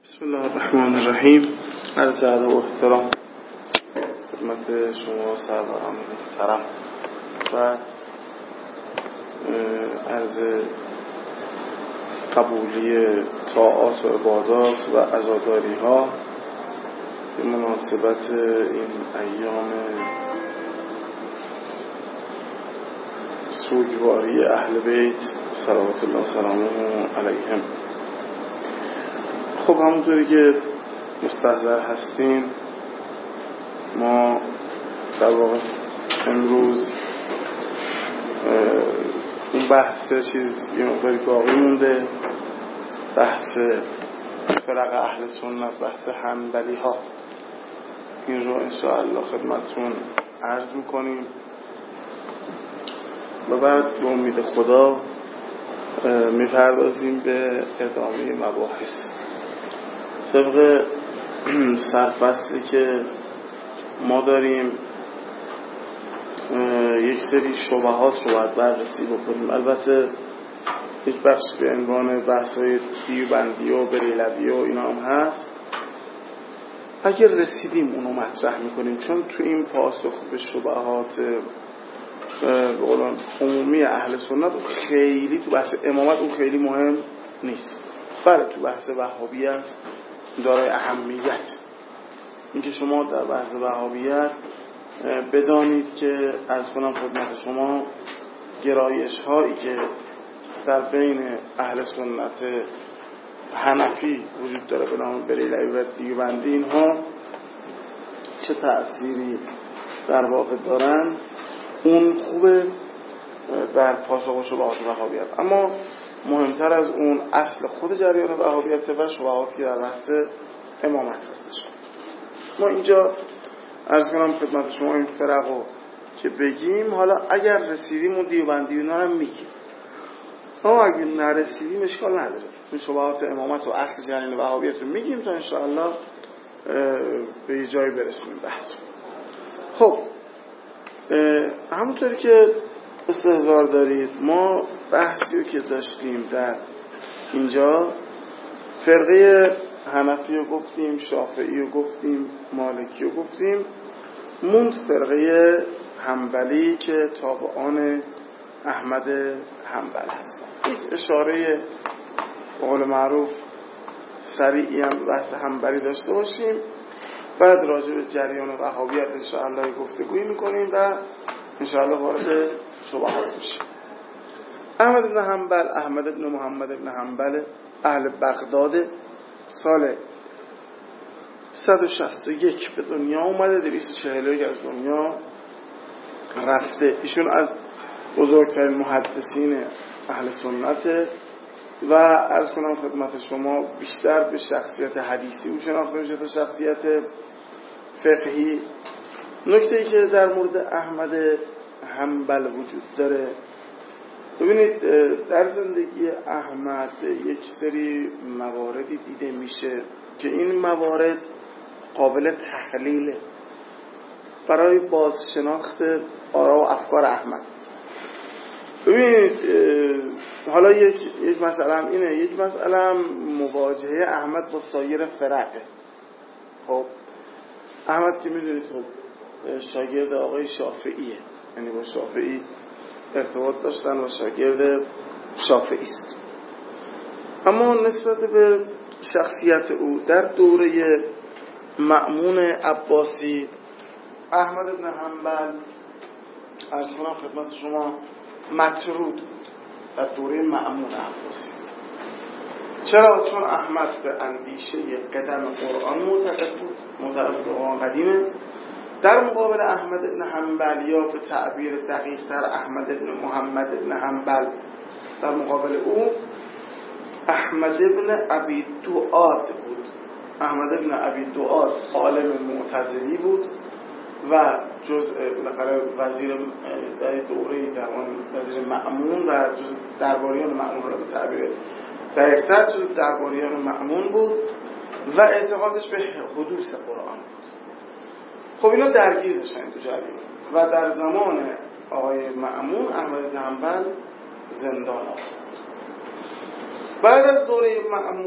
بسم الله الرحمن الرحیم. عرض ادب و احترام خدمت شما سروران محترم و عرض قبولی طاعات و عبادات و عزاداری ها به مناسبت این ایام سوگواری اهل بیت صلوات الله سلامه علیهم. خب همونطوری که مستحضر هستیم، ما در واقع امروز این بحث یه مقداری باقی مونده، بحث فرق اهل سنت، بحث حنبلی ها، این رو انشاءالله خدمتون عرض میکنیم و بعد به امید خدا میپردازیم به ادامه مباحث. طبق سرفصلی که ما داریم یک سری شبهات رو باید بررسی بکنیم. البته یک بخش به عنوان بحث‌های دیوبندی و بریلوی و اینا هم هست. اگر رسیدیم اونو مطرح میکنیم، چون تو این پاسخ به شبهات به قولان عمومی اهل سنت خیلی تو بحث امامت اون خیلی مهم نیست. بله تو بحث وهابیت دارای اهمیت. اینکه شما در بحث وهابیت بدانید که از کنم خدمت شما گرایش هایی که در بین اهل سنت حنفی وجود داره به نام بریلوی و دیوبندی، اینها چه تأثیری در واقع دارن، اون خوبه در پاسخ و شبهات وهابیت. اما مهمتر از اون اصل خود جریان وهابیت و شبهاتی که در بحث امامت هستش. ما اینجا عرض کنم خدمت شما این فرق رو که بگیم، حالا اگر رسیدیم اون دیوبندی اینا رو میگیم، اما اگر نرسیدیم اشکال نداره، این شبهات امامت و اصل جریان وهابیت رو میگیم تا انشاءالله به یه جایی برسونیم بحث. خب همونطوری که استحضار دارید، ما بحثی رو که داشتیم در اینجا، فرقه حنفی رو گفتیم، شافعی رو گفتیم، مالکی رو گفتیم، موند فرقه حنبلی که تابعان احمد حنبل هست. یک اشاره به قول معروف سریعی هم بحث حنبلی داشته باشیم، بعد راجع به جریان وهابیت انشاءالله گفتگویی میکنیم و انشاءالله وارد شبهات میشیم. احمد بن حنبل، احمد بن محمد بن حنبل، اهل بغداد، سال 161 به دنیا اومده، 241 از دنیا رفته. ایشون از بزرگترین محدثین اهل سنت و عرض کنم خدمت شما بیشتر به شخصیت حدیثی او شناخته میشه تا شخصیت فقهی. نکته‌ای که در مورد احمد حنبل وجود داره، ببینید در زندگی احمد یک سری مواردی دیده میشه که این موارد قابل تحلیل برای بازشناخت آرا و افکار احمد. ببینید حالا یک مسئله اینه، یک مسئله مواجهه احمد با سایر فرقه. خب احمد که میدونید خب شاگرد آقای شافعیه، یعنی با شافعی ارتباط داشتن و شاگرد شافعی است. اما نسبت به شخصیت او در دوره مأمون عباسی، احمد بن حنبل عرض کنم خدمت شما مطرود بود در دوره مأمون عباسی. چرا؟ چون احمد به اندیشه قدم قرآن معتقد بود، معتقد به قرآن قدیمه. در مقابل احمد بن حنبل، یا به تعبیر دقیق تر احمد بن محمد بن حنبل، در مقابل او احمد بن ابی دؤاد بود. احمد بن ابی دؤاد عالم معتزلی بود و جزء بالاخره وزیر در دوره درمان وزیر مأمون و جزء درباریان مأمون را به تعبیر دقیق‌تر جزء درباریان مأمون بود و اعتقادش به حدوث قرآن بود. خب اینا درگیر داشتن تو جریان و در زمان آقای مأمون احمد بن حنبل زندان آمد. بعد از دوره مأمون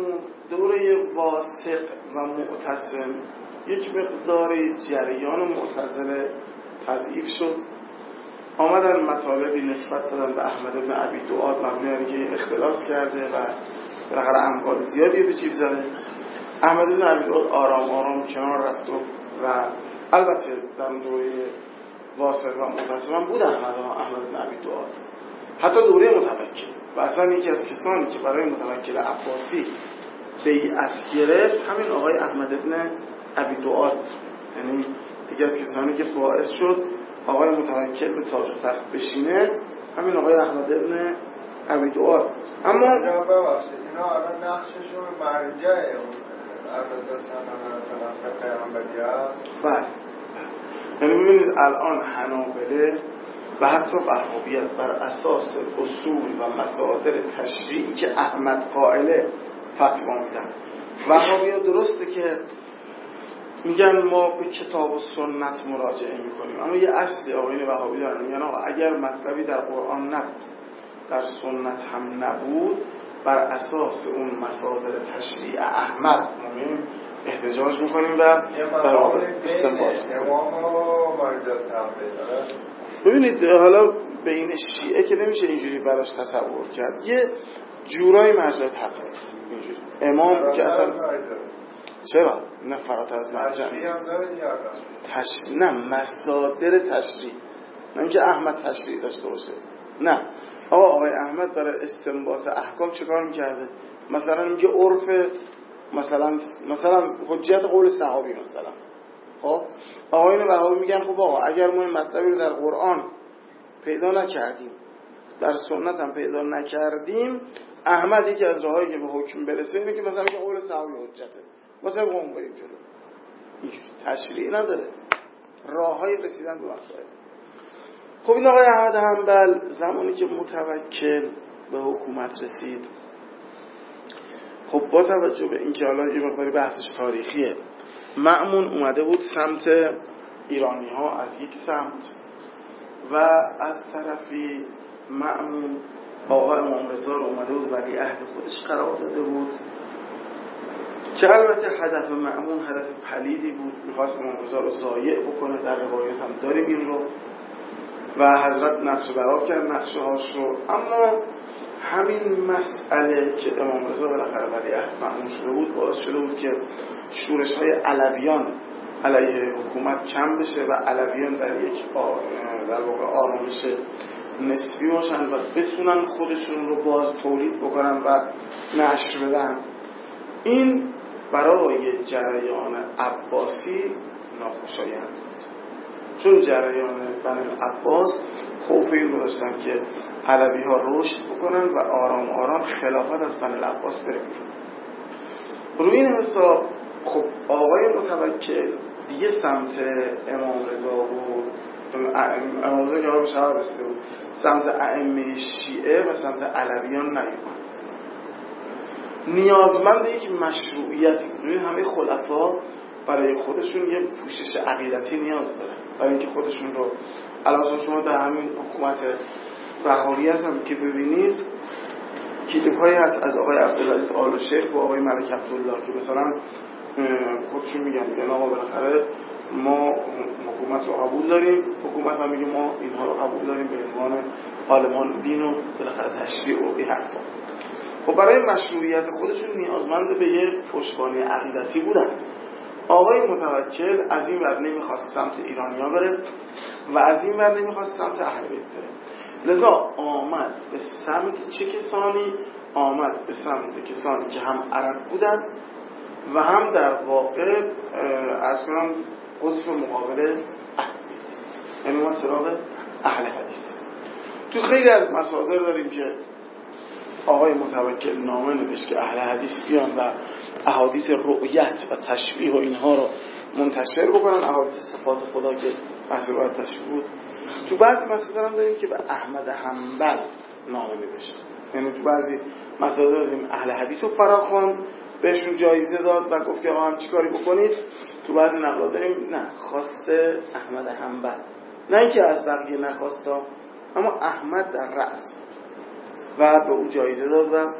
دوره واسق و معتصم یک مقداری جریان معتزله تضعیف شد، آمدن مطالبی نسبت دادن به احمد بن ابی دؤاد مبنی بر اینکه اختلاس کرده و بالاخره اموال زیادی به جیب زده. احمد بن ابی دؤاد آرام آرام کنار رفت و البته در اون دوره واسق و معتصم هم بود احمد بن ابی دؤاد، حتی دوره متوکل و اصلا یکی از کسانی که برای متوکل عباسی بیعت گرفت همین آقای احمد بن ابی دؤاد، یعنی یکی از کسانی که باعث شد آقای متوکل به تاج و تخت بشینه همین آقای احمد بن ابی دؤاد. اما ببخشید اینا الان نقششون مرجع مثلا پیامبری است. بله، یعنی ببینید الان حنابله و حتی وهابیت بر اساس اصول و مصادر تشریعی که احمد قائله فتوا میدن. وهابیت درسته که میگن ما به کتاب و سنت مراجعه میکنیم، اما یه اصلی آقاین وهابی دارن، میگن آقا اگر مطلبی در قرآن نبود در سنت هم نبود بر اساس اون مصادر تشریع احمد ما احتجاج میکنیم و در واقع استنباط میکنیم. ببینید حالا بین شیعه که نمیشه اینجوری براش تصور کرد، یه جورای مرجع تقلید اینجوری امام که اصلا چرا؟ نه فراتر از مرجع نیست، نه مصادر تشریع، نه اینکه احمد تشریع داشته باشه، نه آقای احمد برای استنباط احکام چه کار میکرده؟ مثلا میگه عرف مثلا حجیت قول صحابی مثلا. خب آقایون وهابی میگن خب آقا اگر ما این مطلبی رو در قرآن پیدا نکردیم در سنت هم پیدا نکردیم، احمد یکی از راهایی که به حکم برسه اینه که مثلا میگه قول صحابی حجته، مثلا قوم بریم جلو. اینجوری تشریع نداره، راههای رسیدن به مسائل. خب این آقای احمد حنبل زمانی که متوکل به حکومت رسید، خب با توجه به اینکه حالا یه مقداری بحثش تاریخیه، مأمون اومده بود سمت ایرانی ها از یک سمت و از طرفی مأمون آقا امام رضا رو اومده بود ولی عهد خودش قرار داده بود که البته هدف مأمون هدف پلیدی بود، میخواست امام رضا رو ضایع بکنه، در روایت هم داریم این رو، و حضرت نقش براب کرد نقشه هاش رو. اما همین مسئله که امام رضا بالاخره ولی عهد مأمون شده بود باعث شده بود که شورش های علویان علیه حکومت کم بشه و علویان در یک در واقع آرامش نسبی باشن و بتونن خودشون رو باز تولید بکنن و نشر بدن. این برای جریان عباسی ناخوشایند بود، چون جریان بنی عباس خوف این رو داشتن که علوی ها رشد بکنن و آرام آرام خلافت از بنی عباس بره بیرون. روی این حساب خب آقای متوکل دیگه سمت امام رضا و امام رضا که آقا به شهر رسیده بود، سمت ائمه شیعه و سمت علویان نیومد. نیازمند یک مشروعیت بود. همه خلفا برای خودشون یه پوشش عقیدتی نیاز دارن برای اینکه خودشون رو الان شما در همین حکومت وهابیت هم که ببینید کتاب‌هایی هست از آقای عبدالعزیز آل شیخ و آقای ملک عبدالله که مثلا خودشون میگن آقا بالاخره ما حکومت رو قبول داریم، حکومت هم میگه ما اینها رو قبول داریم به عنوان عالمان دین و بالاخره تشریع و این حرفا. خب برای مشروعیت خودشون نیازمند به یه پشتوانه عقیدتی بودن. آقای متوکل از این ور نمیخواست سمت ایرانیا بره و از این ور نمیخواست سمت اهل بیت بره، لذا آمد به سمت چه کسانی؟ آمد به سمت کسانی که هم عرب بودن و هم در واقع عرض کنم قطب مقابل اهل بیت، یعنی ما سراغ اهل حدیث. تو خیلی از مصادر داریم که آقای متوکل نامه نوشت که اهل حدیث بیان و احادیث رؤیت و تشبیه و اینها رو منتشر بکنن، احادیث صفات خدا که بحث رؤیت تشبیه بود. تو بعضی مصادر هم داریم که به احمد حنبل نامه نوشت، یعنی تو بعضی مصادر داریم اهل حدیث رو فراخواند، بهشون جایزه داد و گفت که آقا هم چی کاری بکنید. تو بعضی نقلا داریم نه، خواسته احمد حنبل، نه اینکه از بقیه نخواستا، اما احمد در رأس و به او جایزه داد و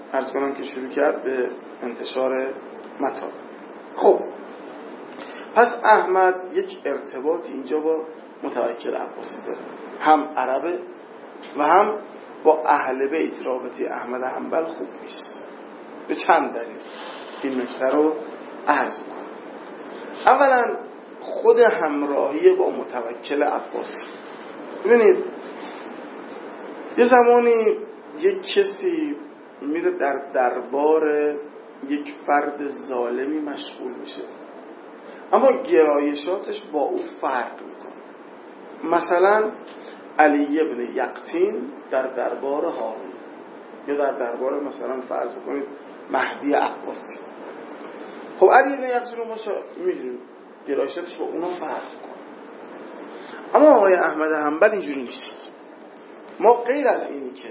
عرض کنم که شروع کرد به انتشار مطالب. خب پس احمد یک ارتباطی اینجا با متوکل عباسی داره، هم عربه و هم با اهل بیت رابطه احمد حنبل خوب نیست. به چند دلیل این نکته رو عرض کنم. اولا خود همراهی با متوکل عباسی. ببینید یه زمانی یک کسی میره در دربار یک فرد ظالمی مشغول میشه، اما گرایشاتش با او فرق میکنه. مثلا علی ابن یقطین در دربار هارون، یا در دربار مثلا فرض بکنید مهدی عباسی. خب علی ابن یقطین رو ما میدونیم گرایشاتش با اونا فرق میکنه، اما آقای احمد حنبل اینجوری نیست. ما غیر از اینی که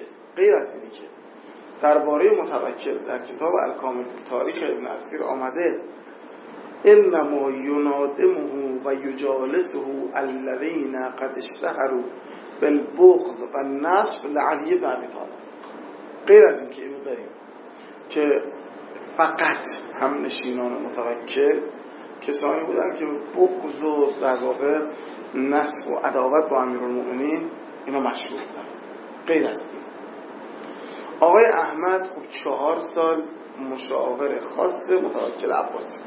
درباره متوکل در کتاب الکامل تاریخ ابن اسیر آمده انما ینادمه و یجالسه الذین قد اشتهروا بالبغض و النصب لعلی بن ابی طالب، غیر از این که اینو داریم که فقط هم نشینان متوکل کسانی بودن که بغض و در واقع نصب و عداوت با امیرالمؤمنین اینا مشهور بودن، غیر از این آقای احمد خب 4 سال مشاور خاص متوکل عباسی،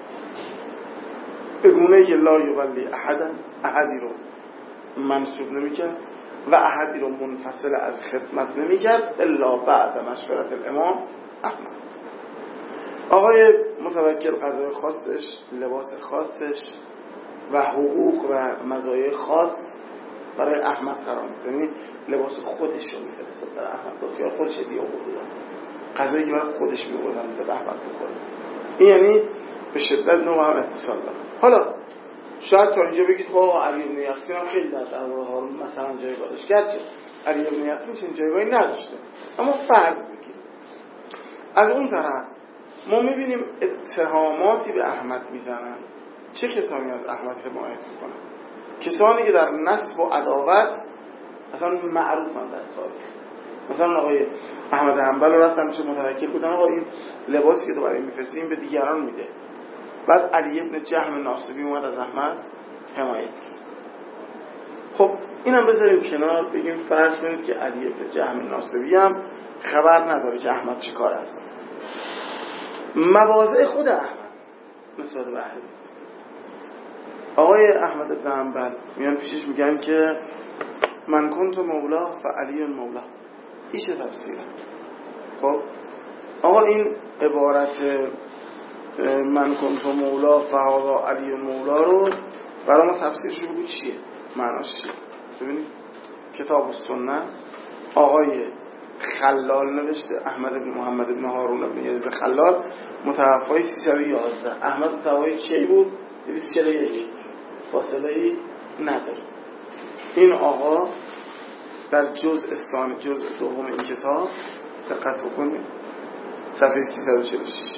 به گونه‌ای که لا یولی احدی رو منصوب نمی‌کرد و احدی رو منفصل از خدمت نمی‌کرد الا بعد مشورت الامام احمد. آقای متوکل غذای خاصش، لباس خاصش و حقوق و مزایای خاص برای احمد قرار می‌گرفت، یعنی لباس خودش رو می‌فرستاد برای احمد، بسیار خودش هدیه آورد، غذایی که برای خودش می‌بردن به احمد بخوره. این یعنی به شدت نوع هم اتصال داره. حالا شاید تا اینجا بگید خب علی بن یقطین هم خیلی در دربار هارون مثلا جایگاه داشت، گرچه علی بن یقطین چنین جایگاهی نداشته، اما فرض بگید از اون طرف ما می‌بینیم اتهاماتی به احمد میزنن. چه کسانی از احمد حمایت میکنن؟ کسانی که در نسب و عداوت اصلا معروفن در تاریخ. مثلا آقای احمد حنبل رو رفتن میشه متوکل بودن آقا این لباسی که تو برای میفرستی این به دیگران میده. بعد علی ابن جهم ناصبی اومد از احمد حمایت کرد. خب اینم بذاریم کنار، بگیم فرض کنید که علی ابن جهم ناصبی هم خبر نداره که احمد چه کار است. مواضع خود احمد نسبت به اهل بیت، آقای احمد بن حنبل میان پیشش میگن که من کنت مولا فعلی مولا، ایش تفسیره. خب آقا این عبارت من کنت مولا فهذا علی مولا رو برای ما تفسیرش بگو چیه، معناش چیه؟ ببینید کتاب السنه آقای خلال نوشته، احمد بن محمد بن هارون بن یزید خلال، متوفای 311. احمد متوفای چی بود؟ 241. فاصله ای نداره. این آقا در جزء دوم این کتاب دقت بکنید صفحه 346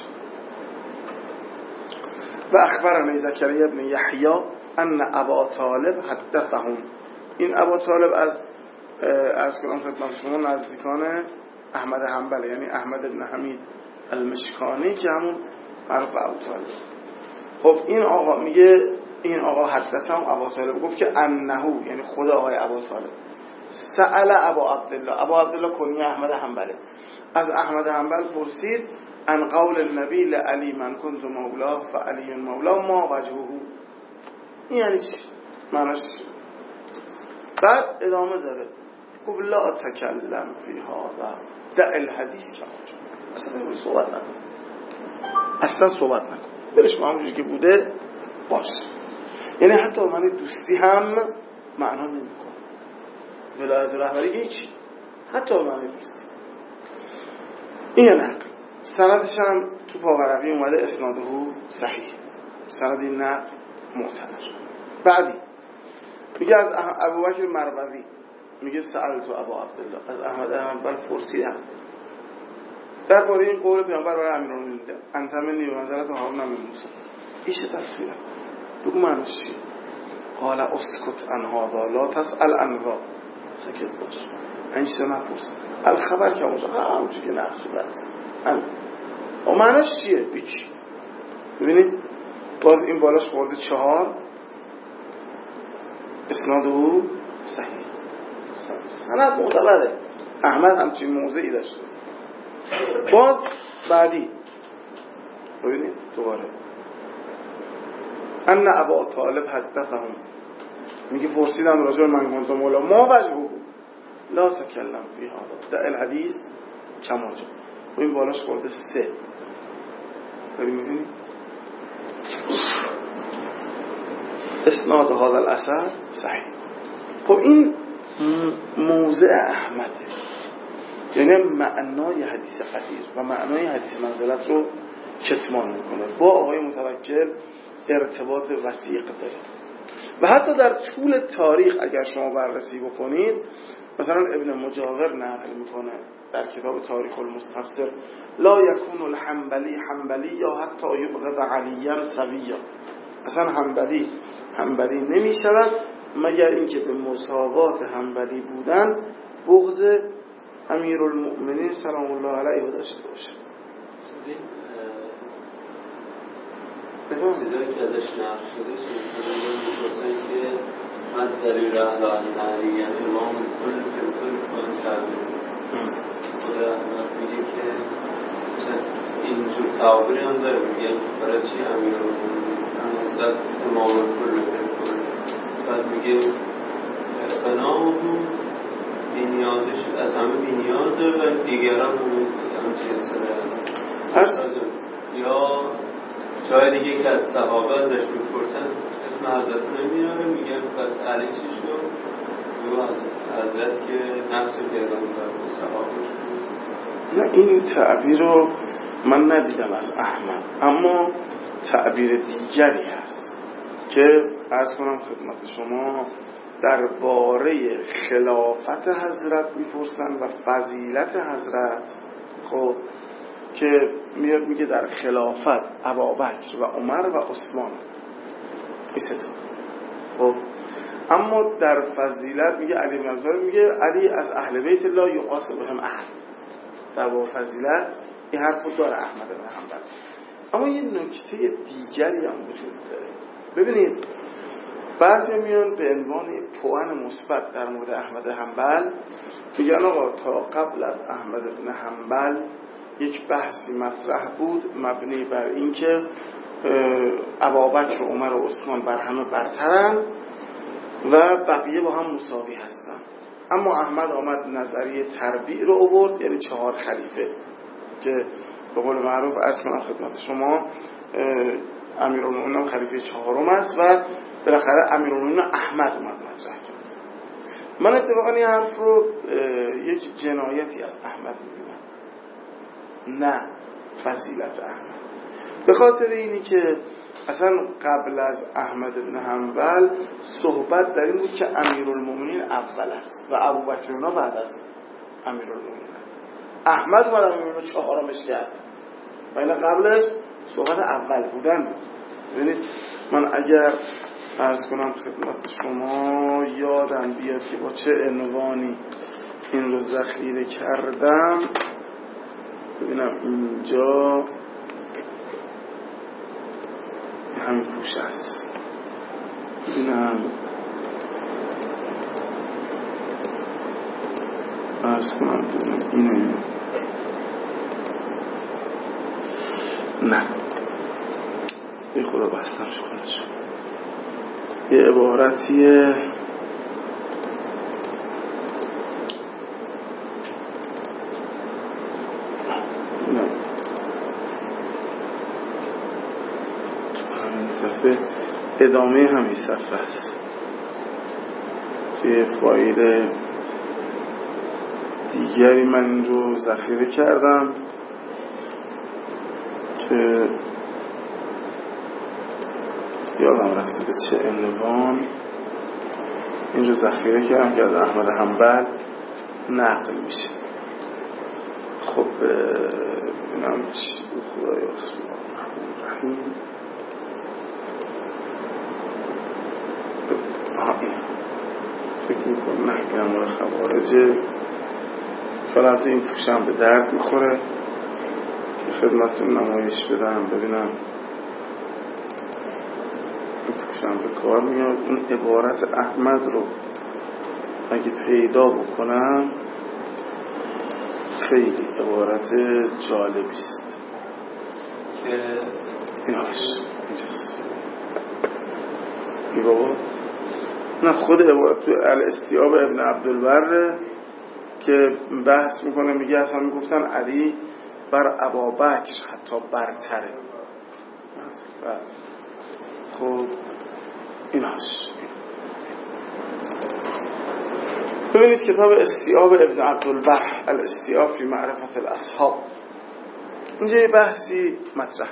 و اخبرنا زکریا بن یحیی ان ابا طالب حدثهم، این ابا طالب از کنم خدمت شما نزدیکان احمد حنبل، یعنی احمد بن حمید المشکانی که همون معروف به ابو طالب. خب این آقا میگه این آقا حدثهم ابا طالب گفت که انه، یعنی خود آقای ابا طالب، سأل ابا عبدالله کنی احمد حنبل، از احمد حنبل پرسید ان قول النبی لعلی من کنت مولا فعلی مولا ما وجهه، این یعنی چی؟ معناش چی؟ بعد ادامه داره گفت لا تکلم فی هذا دع الحدیث کما جاء، اصلا صحبت نکن، برش با همونجوری که بوده باش. یعنی حتی معنی دوستی هم معنا نمی‌کنه، ولایت رهبری هیچ، حتی معنی دوستی. این نقل سندش هم تو پاورقی اومده اسناده صحیح، سند این نقل معتبر. بعدی میگه از ابوبکر مروزی میگه سألت ابا عبدالله، از احمد حنبل پرسیدم درباره این قول پیامبر برای امیرالمومنین انت منی به منزلت هارون بن موسی، ایش تفسیره، بگو معنیش چیه؟ قال اسکت عن هذا لا تسأل عنه، سکت باش، این چیزا نپرس، الخبر که اونجا همونجوری که نقل شده است. و معناش چیه؟ بیچ. ببینید باز این بالاش خورده 4 اسناد او صحیح، سند معتبره. احمد همچین موضعی داشته. باز بعدی ببینید دوباره ان ابا طالب حدثهم، میگه پرسیدم راجع به من گفتم مولا ما وجهه لا تکلم فی هذا دع الحدیث کما جاء. و این بالاش خورده 3. ببینید اسناد هذا الاثر صحیح. خب این موضع احمده، یعنی معنای حدیث قدیر و معنای حدیث منزلت رو کتمان میکنه. با آقای متوکل ارتباط وثیق داره و حتی در طول تاریخ اگر شما بررسی بکنید، مثلا ابن مجاور نقل میکنه در کتاب تاریخ المستبصر لا یکون الحنبلی حنبلی یا حتی یبغض علیا سویا، اصلا حنبلی نمی شود مگر اینکه به مساوات حنبلی بودن بغض امیرالمؤمنین سلام الله علیه داشته باشه. چیزایی که ازش نقل شده مثلا که من دلیل احلال نهری یعنی امام کل تعبیر خود احمد میگه که اینجور تعبیری هم داره، میگه برای چی امیرالمؤمنین مثلا امام کل بعد میگه بنامون بینیازش از همه بینیازه و دیگران هم چیز داره. یا جای دیگه که از صحابه ازش میپرسن اسم حضرت نمیاره، میگه بس علی چی شد؟ میگه از حضرت که نفس پیغمبر و صحابه شد. نه این تعبیر رو من ندیدم از احمد، اما تعبیر دیگری هست که عرض کنم خدمت شما درباره خلافت حضرت میپرسن و فضیلت حضرت. خب که میاد میگه در خلافت ابوبکر و عمر و عثمان ایست. خب اما در فضیلت میگه علی بن ابی طالب، میگه علی از اهل بیت الله یقاس بهم احد. در باب فضیلت این حرفو داره احمد بن حنبل. اما یه نکته دیگری هم وجود داره. ببینید بعضی میان به عنوان پوان مثبت در مورد احمد حنبل میگن آقا تا قبل از احمد بن حنبل یک بحثی مطرح بود مبنی بر اینکه ابوبکر و عمر و عثمان بر همه برترن و بقیه با هم مساوی هستن. اما احمد آمد نظریه تربیع رو آورد، یعنی 4 خلیفه که به قول معروف عرض کنم خدمت شما امیرالمومنین خلیفه 4م است و بالاخره امیرالمومنین احمد اومد مطرح کرد. من اتفاقا این حرف رو یک جنایتی از احمد میبینم، نه فضیلت احمد. به خاطر اینی که اصلا قبل از احمد بن حنبل صحبت در این بود که امیرالمومنین اول است و ابوبکر اونا بعد از امیرالمومنین. احمد و امیرالمومنین 4مش کرد و اینا قبلش صحبت اول بودن بود. ببینید من اگر عرض کنم خدمت شما یادم بیاد که با چه عنوانی این رو ذخیره کردم، ببینم اینجا همین پوش است، ببینم عرض کنم ببینم اینه، نه ای خدا بستم شکنش یه عبارتیه صفحه ادامه همین صفحه است توی فایل دیگری من این رو ذخیره کردم که یادم رفته به چه عنوان این رو ذخیره کردم که از احمد حنبل نقل میشه. خب ببینم چی خدای بسم الله الرحمن الرحیم. فکر میکنم نحکم مورد خوارجه، فلحظه این پوشم به درد میخوره. خدمتتون نمایش بدم ببینم میتونم به کار میاد. اون عبارت احمد رو اگه پیدا بکنم خیلی عبارت جالبی است که ایناش اینجاست. بابا نه خود عبارت تو الاستیاب ابن عبدالبر که بحث میکنه، میگه اصلا میگفتن علی بر ابابکر حتی برتره. خب ایناش ببینید کتاب استیاب ابن عبدالبر الاستیاب فی معرفت الاصحاب، اینجا یه بحثی مطرح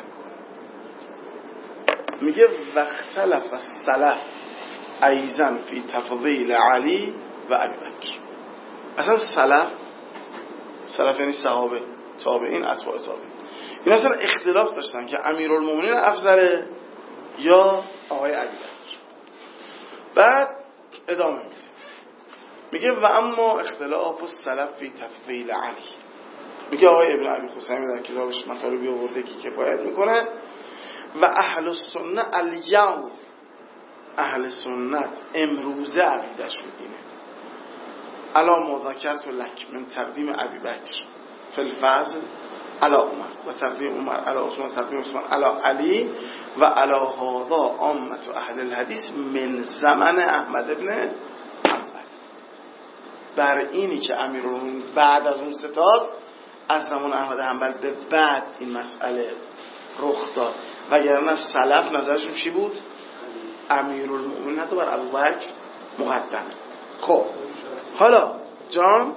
میگه واختلف السلف ایضا فی تفضیل علی و ابی بکر. اصلا سلف یعنی صحابه، تابعین، اتباع تابعین، اینا اصلا اختلاف داشتن که امیرالمومنین افضله یا آقای ابی بکر. بعد ادامه میگه و اما اختلاف السلف فی تفضیل علی، میگه آقای ابن ابی خثیمه در کتابش مطالبی آورده که کفایت میکنه. و اهل السنه الیوم، اهل سنت امروزه عقیده‌شون اینه الا ما ذکرت لک من تقدیم ابی بکر فی الفضل علی عمر و تقدیم عمر علی عثمان، تقدیم عثمان علی علی و علی هذا عامه اهل الحدیث من زمن احمد ابن حنبل. بر اینی که امیرالمومنین بعد از اون ستاد از زمان احمد حنبل به بعد این مسئله رخ داد، وگرنه سلف نظرشون چی بود؟ امیرالمومنین حتی بر ابوبکر مقدم. خب حالا جان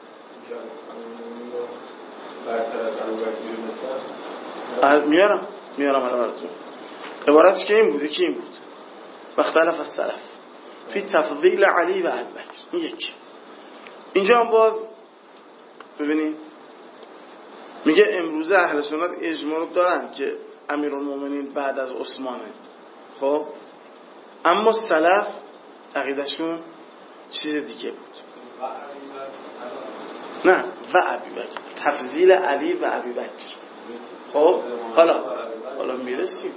میارم الان براتون. عبارتش که این بود، یکی این بود واختلف السلف فی تفضیل علی و ابی بکر. این یکی. اینجا هم باز ببینید میگه امروزه اهل سنت اجماع دارن که امیرالمومنین بعد از عثمانه. خب اما سلف عقیدشون چیز دیگه بود. نه و ابی بکر، تفضیل علی و ابی بکر. خب حالا میرسیم.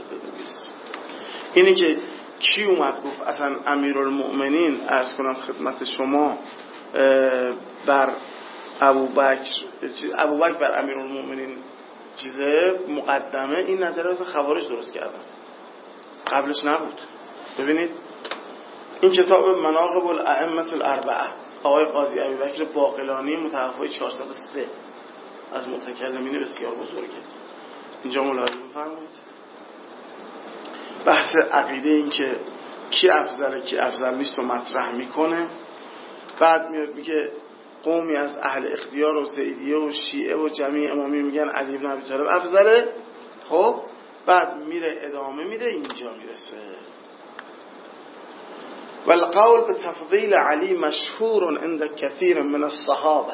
اینی که کی اومد گفت اصلا امیرالمومنین عرض کنم خدمت شما بر ابوبکر بر امیرالمومنین چیزه مقدمه، این نظریه اصلا خوارج درست کردن، قبلش نبود. ببینید این کتاب مناقب الائمه الاربعه آقای قاضی ابوبکر باقلانی متوفی 403 از متکلمین بسیار بزرگه. اینجا ملاحظه بفرمایید بحث عقیده این که کی افضله کی افضل نیست رو مطرح میکنه. بعد میاد میگه قومی از اهل اختیار و زیدیه و شیعه و جمیع امامی میگن علی بن ابی طالب افضله. خب بعد میره ادامه میده اینجا میرسه والقول بتفضیل علی مشهور عند كثير من الصحابه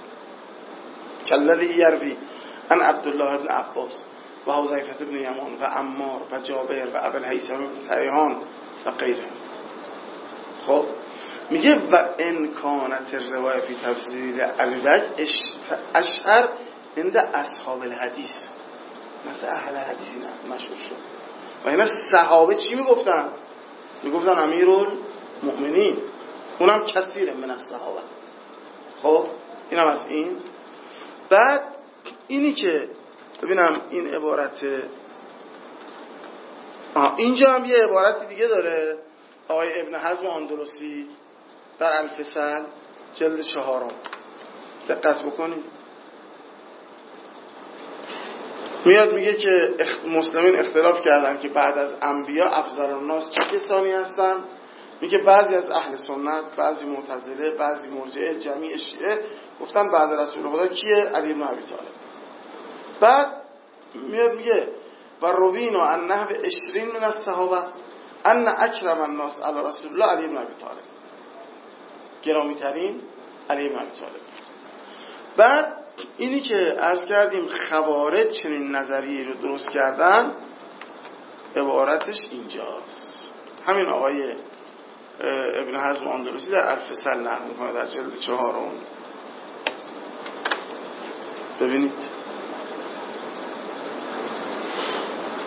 كالذي يروي عن عبد الله بن عباس و حذیفه بن یمان و عمار و جابر و ابو الهیثم بن طیحان و غیره. خب میگه و ان کانت الروایه فی تفضیل ابی بکر اشهر عند اصحاب الحدیث، مثلا اهل حدیث مشهور شد. و اینا صحابه چی میگفتن؟ میگفتن امیرالمومنین، اونم کثیر من الصحابه. خب اینم از این. بعد اینی که ببینم این عبارت اینجا هم یه عبارت دیگه داره آقای ابن حزم اندلسی در الفصل جلد 4. دقت بکنید میاد میگه که مسلمین اختلاف کردن که بعد از انبیا افضل الناس چه کسانی هستن. میگه بعضی از اهل سنت، بعضی معتزله، بعضی مرجئه، جمیع شیعه گفتن بعد رسول خدا کیه؟ علی بن ابی طالب. بعد میاد میگه و روینا عن نحو 20 من الصحابه ان اکرم الناس علی رسول الله علی بن ابی طالب، گرامی ترین علی بن ابی طالب. بعد اینی که عرض کردیم خوارج چنین نظریه رو درست کردن، عبارتش اینجاست. همین آقای ابن حزم اندلسی در الفصل نقل میکنه در جلد 4. ببینید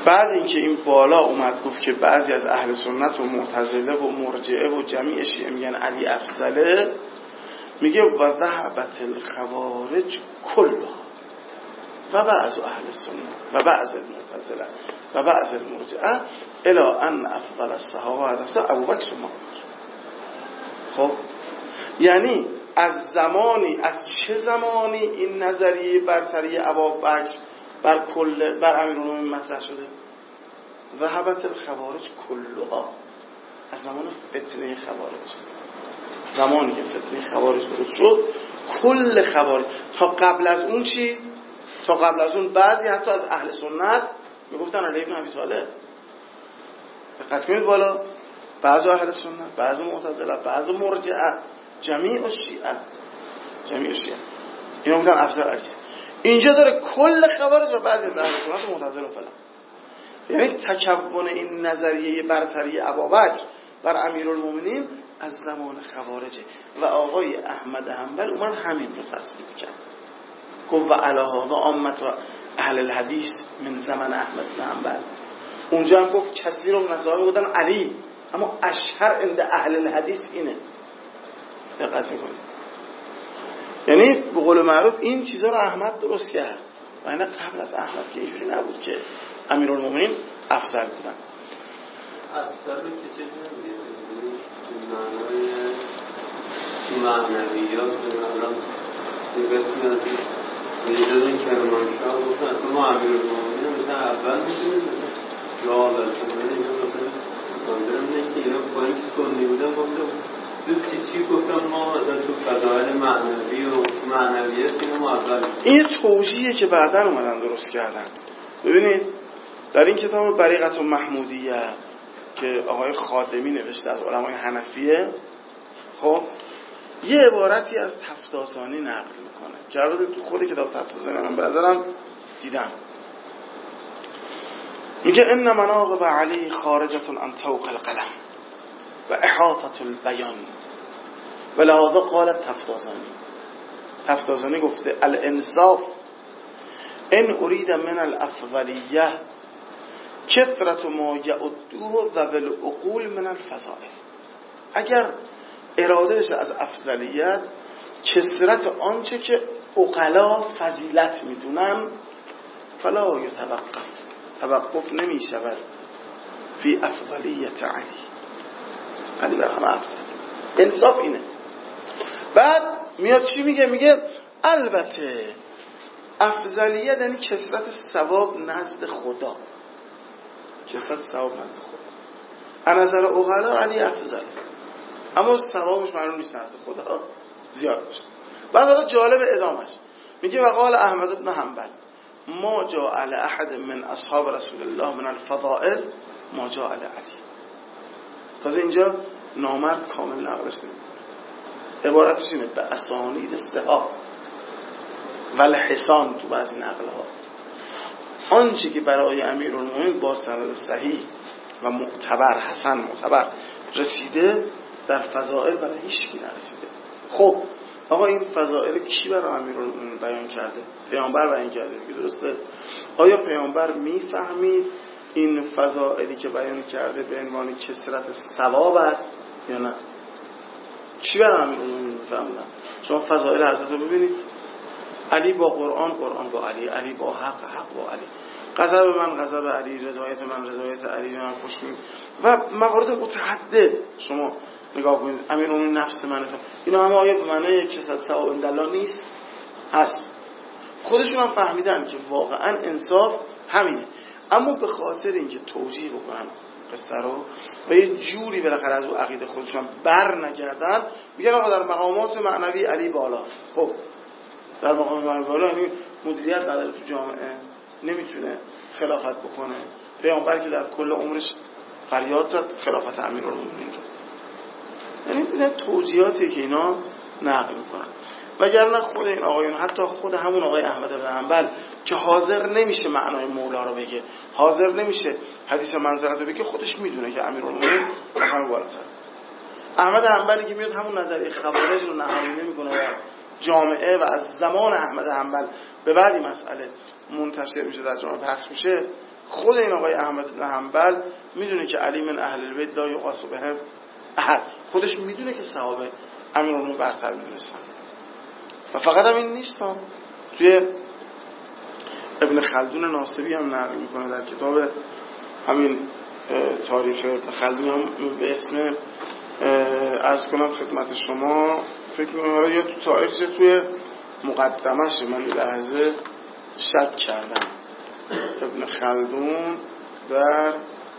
بعد اینکه این بالا اومد گفت که بعضی از اهل سنت و معتزله و مرجئه و جمیع شیعه میگن علی افضله، میگه و ذهبت الخوارج کلها و بعض اهل سنت و بعض المعتزله و بعض المرجئه الی ان افضل الصحابه حضرت ابوبکر و عمر. خب یعنی از چه زمانی این نظریه برتری ابوبکر بر امیرالمومنین مطرح شده؟ ذهبت الخوارج کلها، از زمان فتنه خوارج، زمانی که فتنه خوارج درست شد کل خوارج تا قبل از اون چی؟ تا قبل از اون بعضی حتی از اهل سنت میگفتن علی بن ابی طالب. دقت کنید بالا، بعض اهل سنت، بعض معتزله، بعض مرجئه، جمیع الشیعه اینا بودن افضل علی. اینجا داره کل خوارج و بعضی از اهل سنت و معتزله و فلان. یعنی تکون این نظریه برتری ابوبکر بر امیرالمومنین از زمان خوارجه و آقای احمد حنبل اومد همین رو تصدیق کرد. گفت و علاها و عامت و اهل الحدیث من زمان احمد بن حنبل. اونجا هم گفت کسی رو نظام بودن علی، اما اشهر عند اهل الحدیث اینه. دقت میکنید؟ یعنی به قول معروف این چیزا رو احمد درست کرد و اینا قبل از احمد که اینجوری نبود که امیرالمومنین افضل بودن. افضل رو که چه معنویات الان بسیار میداد این کرمانشاه گفتن اصلا ما امیرالمومنین مثلا اول میشونیم جواب الفرمانه مثلا نه که اینا با اینکه سنی بودن چی گفتم ما مثلا تو فضائل معنوی و معنویت اینو ما اول این توجیهیه که بعدا اومدن درست کردن. ببینید در این کتاب بریقة محمودیه که آقای خاتمی نوشته از علمای حنفیه، خب یه عبارتی از تفتازانی نقل میکنه که البته تو خود کتاب تفتازانی من بذارم دیدم. میگه ان مناقب علی خارجة عن طوق القلم و احاطة البیان و لهذا قالت تفتازانی گفته الانصاف ان اريد من الافضلیه کثرت ما یعدوه و بالعقول من الفضائل. اگر اراده بشه از افضلیت کثرت آنچه که عقلا فضیلت میدونن، فلا توقف نمی شود فی افضلیت علی بر همه افضل. انصاف اینه. بعد میاد چی میگه؟ میگه البته افضلیت یعنی کثرت ثواب نزد خدا، کثرت ثواب نزد خدا. از نظر عقلا علی افضل، اما ثوابش معلوم نیست نزد خدا زیاد باشه. بعد جالب ادامش میگه وقال احمد بن حنبل ما جاء احد من اصحاب رسول الله من الفضائل ما جاء علی. تازه اینجا نامرد کامل نقلش نمیکنه، عبارتش اینه به اسانید استحاب والحسان تو بعضی نقلها آنچه که برای امیرالمومنین با سند صحیح و معتبر حسن معتبر رسیده در فضائل برای هیچ کی نرسیده. خب آقا این فضائل کی برای امیرالمومنین بیان کرده؟ پیامبر بیان کرده دیگه، درسته؟ آیا پیامبر میفهمید این فضائلی که بیان کرده به عنوان کثرت ثواب است یا نه؟ چی برای امیرالمومنین میفهمیدن؟ شما فضائل حضرت رو ببینید، علی با قرآن، قرآن با علی، علی با حق، حق با علی، غضب من غضب علی، رضایت من رضایت علی، من خوشبین و موارد متعدد. شما نگاه کنید امیرالمومنین نفس من اینا همه آیا به معنی کثرت ثواب اندالله نیست؟ هست. خودشون هم فهمیدن که واقعا انصاف همینه، اما به خاطر اینکه توجیه بکنن قصه رو و یه جوری بالاخره از اون عقیده خودشون بر نگردن، میگن آقا در مقامات معنوی علی بالا. خب در مقام معنوی بالا یعنی مدیریت نداره تو جامعه، نمیتونه خلافت بکنه. پیامبر که در کل عمرش فریاد زد خلافت امیرالمومنین رو. یعنی این توجیهاتی که اینا نقل میکنن. وگرنه خود این آقایون، حتی خود همون آقای احمد بن حنبل که حاضر نمیشه معنای مولا رو بگه، حاضر نمیشه حدیث منزلت رو بگه، خودش میدونه که امیرالمومنین همه بالاتر. احمد حنبلی که میاد همون نظریه خوارج رو نهایی میکنه و جامعه و از زمان احمد حنبل به بعدی مسئله منتشر میشه، در جامعه پخش میشه، خود این آقای احمد بن حنبل میدونه که علی من اهل البیت لا یقاس بهم احد، خودش میدونه که صحابه امیرالمومنین برتر میدونستن. و فقط هم این نیست، توی ابن خلدون ناصبی هم نقل میکنه در کتاب همین تاریخ ابن خلدون هم به اسم عرض کنم خدمت شما، فکر میکنم یا تو تاریخ یا توی مقدمش، من لحظه شک کردم، ابن خلدون در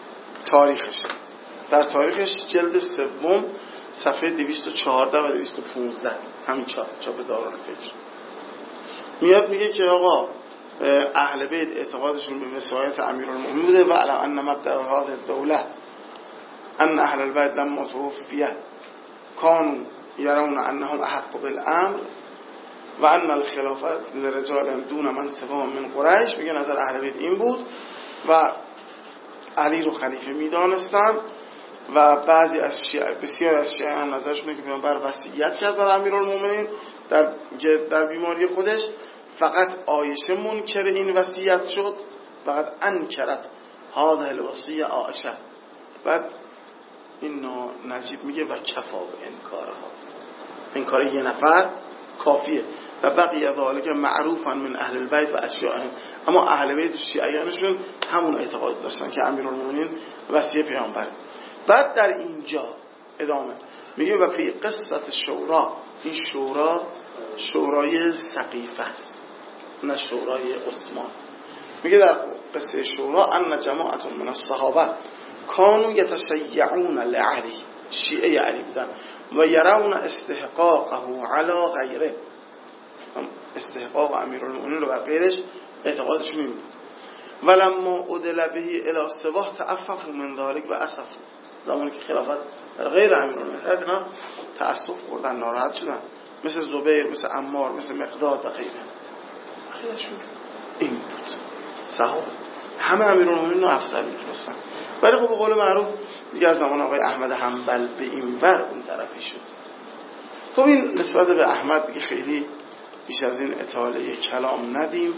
تاریخش جلد سوم صفحه 214 و 215 همین چاپ دارالفکر میاد میگه که آقا اهل بیت اعتقادشون به وصایت امیرالمومنین بوده و علی ان مبدأ هذه الدوله ان اهل البیت لما توفی كانوا يرون انهم احق بالامر و ان الخلافت لرجال دون من سوام من قریش. میگه نظر اهل بیت این بود و علی رو خلیفه میدانستن و بعضی از بسیار از شیعه هم نظرشونه که پیامبر وصیت کرد بر امیرالمومنین در بیماری خودش، فقط عایشه منکر این وصیت شد، فقط انکرت هذه الوصیه عایشه. بعد این نجیب میگه و کفا به انکار یه نفر کافیه و بقیه ذالک معروفا من اهل البیت و اشیاءهم، اما اهل بیت و شیعیانشون همون اعتقاد داشتن که امیرالمومنین وصیه پیامبر. بعد در اینجا ادامه میگه و فی قصه شورا، این شورای سقیفه است نه شورای عثمان. میگه در قصه شورا ان جماعت من الصحابه کانوا یتشیعون لعلی، شیعه علی بودن و یرون استحقاقه علی غیره، استحقاق امیرالمومنین رو بر غیرش اعتقادشون این بود. ولما ادل به الی سواه تعففوا من ذلك و اسفوا، زمانی که خلافت در غیر امیرالمومنین شد اینا تأسف کردن، ناراحت شدن، مثل زبیر، مثل عمار، مثل مقداد و غیره. عقیده‌شون این بود، صحابه همه امیرالمومنین رو افضل می‌دونستن. ولی خب به قول معروف دیگه از زمان آقای احمد حنبل به این ور اون طرفی شد. خب این نسبت به احمد دیگه خیلی بیش از این اطاله کلام ندیم،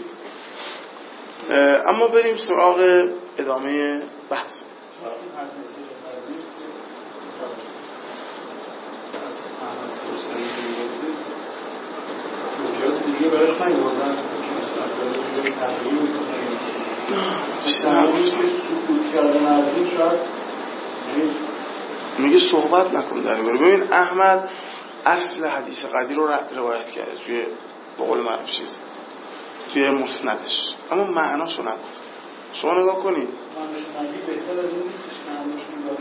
اما بریم سراغ ادامه بحث. دیگه برایش نگوردن میگه صحبت نکن در باره. ببین احمد اصل حدیث قدیر رو روایت کرده توی به قول معروف چیز توی مسندش، اما معناش رو نگفت. شما نگاه کنید معنی بهتر از این نیستش که معناش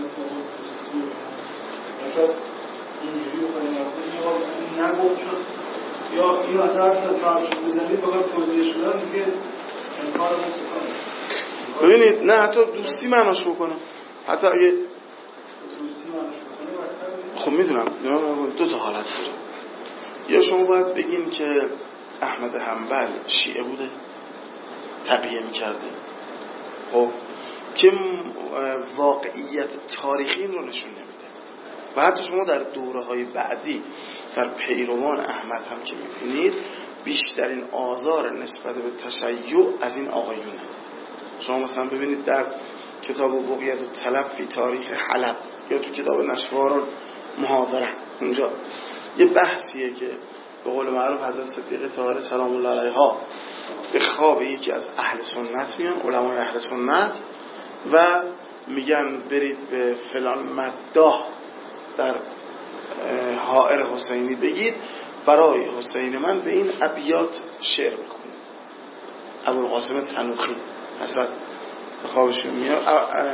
نگاه اینجوری بخواهیم نگفت شد یا این اثر چهارش بزنید بخواهیم توضیح شدن دیگه انکار نیست کنید. ببینید نه حتی دوستی معناش بکنم، حتی اگه دوستی معناش بکنه خب میدونم دو تا حالت داره. یا شما باید بگین که احمد حنبل شیعه بوده تقیه میکرده، خب که واقعیت تاریخی این رو نشون نمیده و حتی شما در دوره های بعدی در پیروان احمد هم که میبینید بیشترین آزار نسبت به تشیع از این آقایونه. شما مثلا ببینید در کتاب بقیت الطلب فی تاریخ حلب یا تو کتاب نشوار محاضره، اونجا یه بحثیه که به قول معروف حضرت صدیقه طاهره سلام الله علیها به خواب یکی از اهل سنت میان، علمای اهل سنت، و میگن برید به فلان مداح در حائر حسینی بگید برای حسین من به این ابیات شعر بخونید. ابوالقاسم تنوخی حضرت به خوابشون میاد،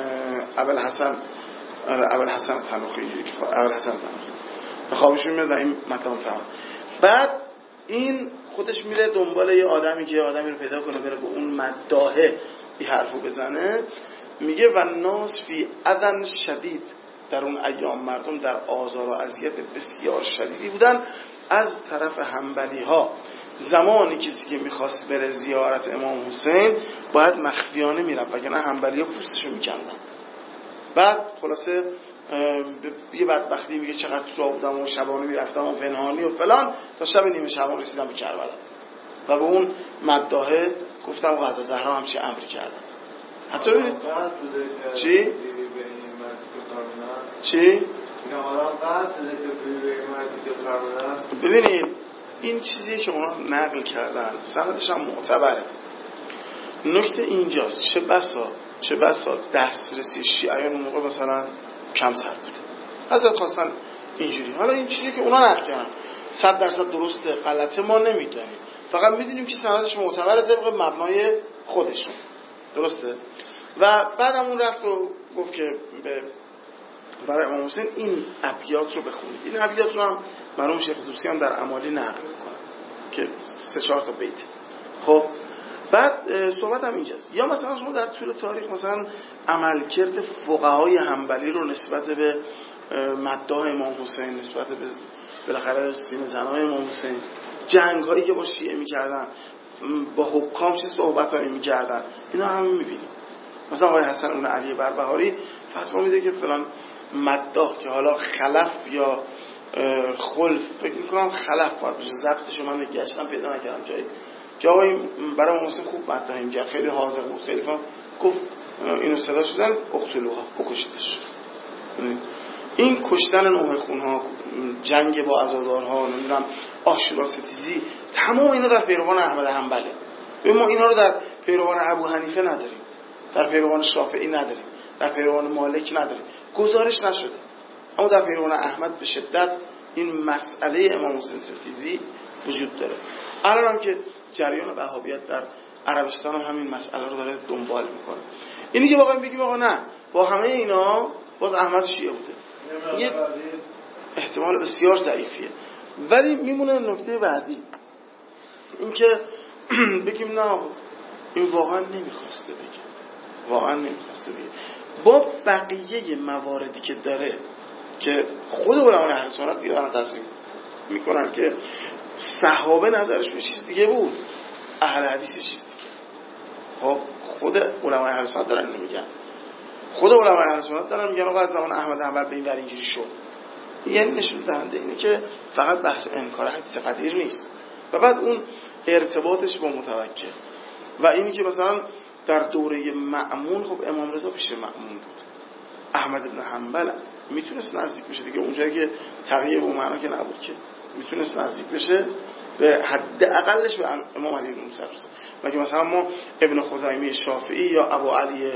ابوالحسن تنوخی به خوابشون میاد و این مطلب فهم. بعد این خودش میره دنبال یه آدمی که آدمی رو پیدا کنه بره به اون مداحه این حرفو بزنه. میگه و ناس فی اذن شدید، در اون ایام مردم در آزار و اذیت بسیار شدیدی بودن از طرف حنبلی ها. زمانی که میخواست بره زیارت امام حسین باید مخفیانه میرفت وگرنه حنبلی ها پوستشو میکندن. بعد خلاصه یه بدبختی میگه چقدر تو راه بودم و شبانه میرفتم و پنهانی و فلان تا شب نیمه شبان رسیدم به کربلا و به اون مداحه گفتم و از زهرا همچه امر کردم. حتی ببینید چی؟ چی؟ ببینید این چیزی که اونا نقل کردن سندش هم معتبره. نکته اینجاست چه بسا دسترسی شیعیان اون موقع مثلا کمتر بوده، حضرت خواستن اینجوری. حالا این چیزی که اونا نقل کردن 100% درسته غلطه ما نمیدونیم، فقط میدونیم که سندش معتبره طبق مبنای خودشون، درسته. و بعدم اون رفت و گفت که برای امام حسین این ابیات رو بخونید. این ابیات رو هم مرحوم شیخ طوسی هم در امالی نقل میکنن که 3-4 تا بیت. خب بعد صحبت هم اینجاست. یا مثلا شما در طول تاریخ مثلا عملکرد فقهای حنبلی رو نسبت به مداح امام حسین، نسبت به بالاخره سینه زنای امام حسین، جنگ هایی که با شیعه میکردن، با حکام چه صحبت هایی میکردن، اینا همه میبینیم. مثلا آقای حسن اون علی بربهاری فتوا میده که فلان مداح که حالا خلف یا خلف، فکر میکنم خلف باید بشه، ضبطشو من گشتم پیدا نکردم جایی، که آقای برای محسن خوب مداح میگه، خیلی حاضق بود، خیلی فهم گفت اینو صدا شدن اقتلوها، بکشتش. این کشتن نوح خونها، جنگ با عزادارها، نمیدونم عاشورا ستیزی، تمام اینا در پیروان احمد حنبله. ما اینا رو در پیروان ابو حنیفه نداریم، در پیروان شافعی نداریم، در پیروان مالک نداریم، گزارش نشده. اما در پیروان احمد به شدت این مسئله امام حسین ستیزی وجود داره. الان هم که جریان وهابیت در عربستان هم همین مسئله رو داره دنبال میکنه. اینی که واقعا بگیم آقا نه با همه اینا باز احمد شیعه بوده، یه احتمال بسیار ضعیفیه. ولی میمونه نکته بعدی این که بگیم نه این واقعا نمیخواسته بگه، با بقیه مواردی که داره که خود علمای اهل سنت دیگه دارن تصمیم میکنن که صحابه نظرش به چیز دیگه بود، اهل حدیث چیز دیگه. خب خود علمای اهل سنت دارن نمیگن، خود علمای اهل سنت دارن میگن آقا از زمان احمد حنبل به این ور اینجوری شد. یعنی نشون دهنده اینه که فقط بحث انکار حدیث قدیر نیست. و بعد اون ارتباطش با متوکل و اینی که مثلا در دوره مأمون، خب امام رضا پیش مأمون بود، احمد بن حنبل میتونست نزدیک بشه دیگه، اونجایی که تقیه به معنا که نبود که میتونست نزدیک بشه به حد اقلش به امام علی بن موسی رسول. مگه مثلا ما ابن خزیمه شافعی یا ابو علی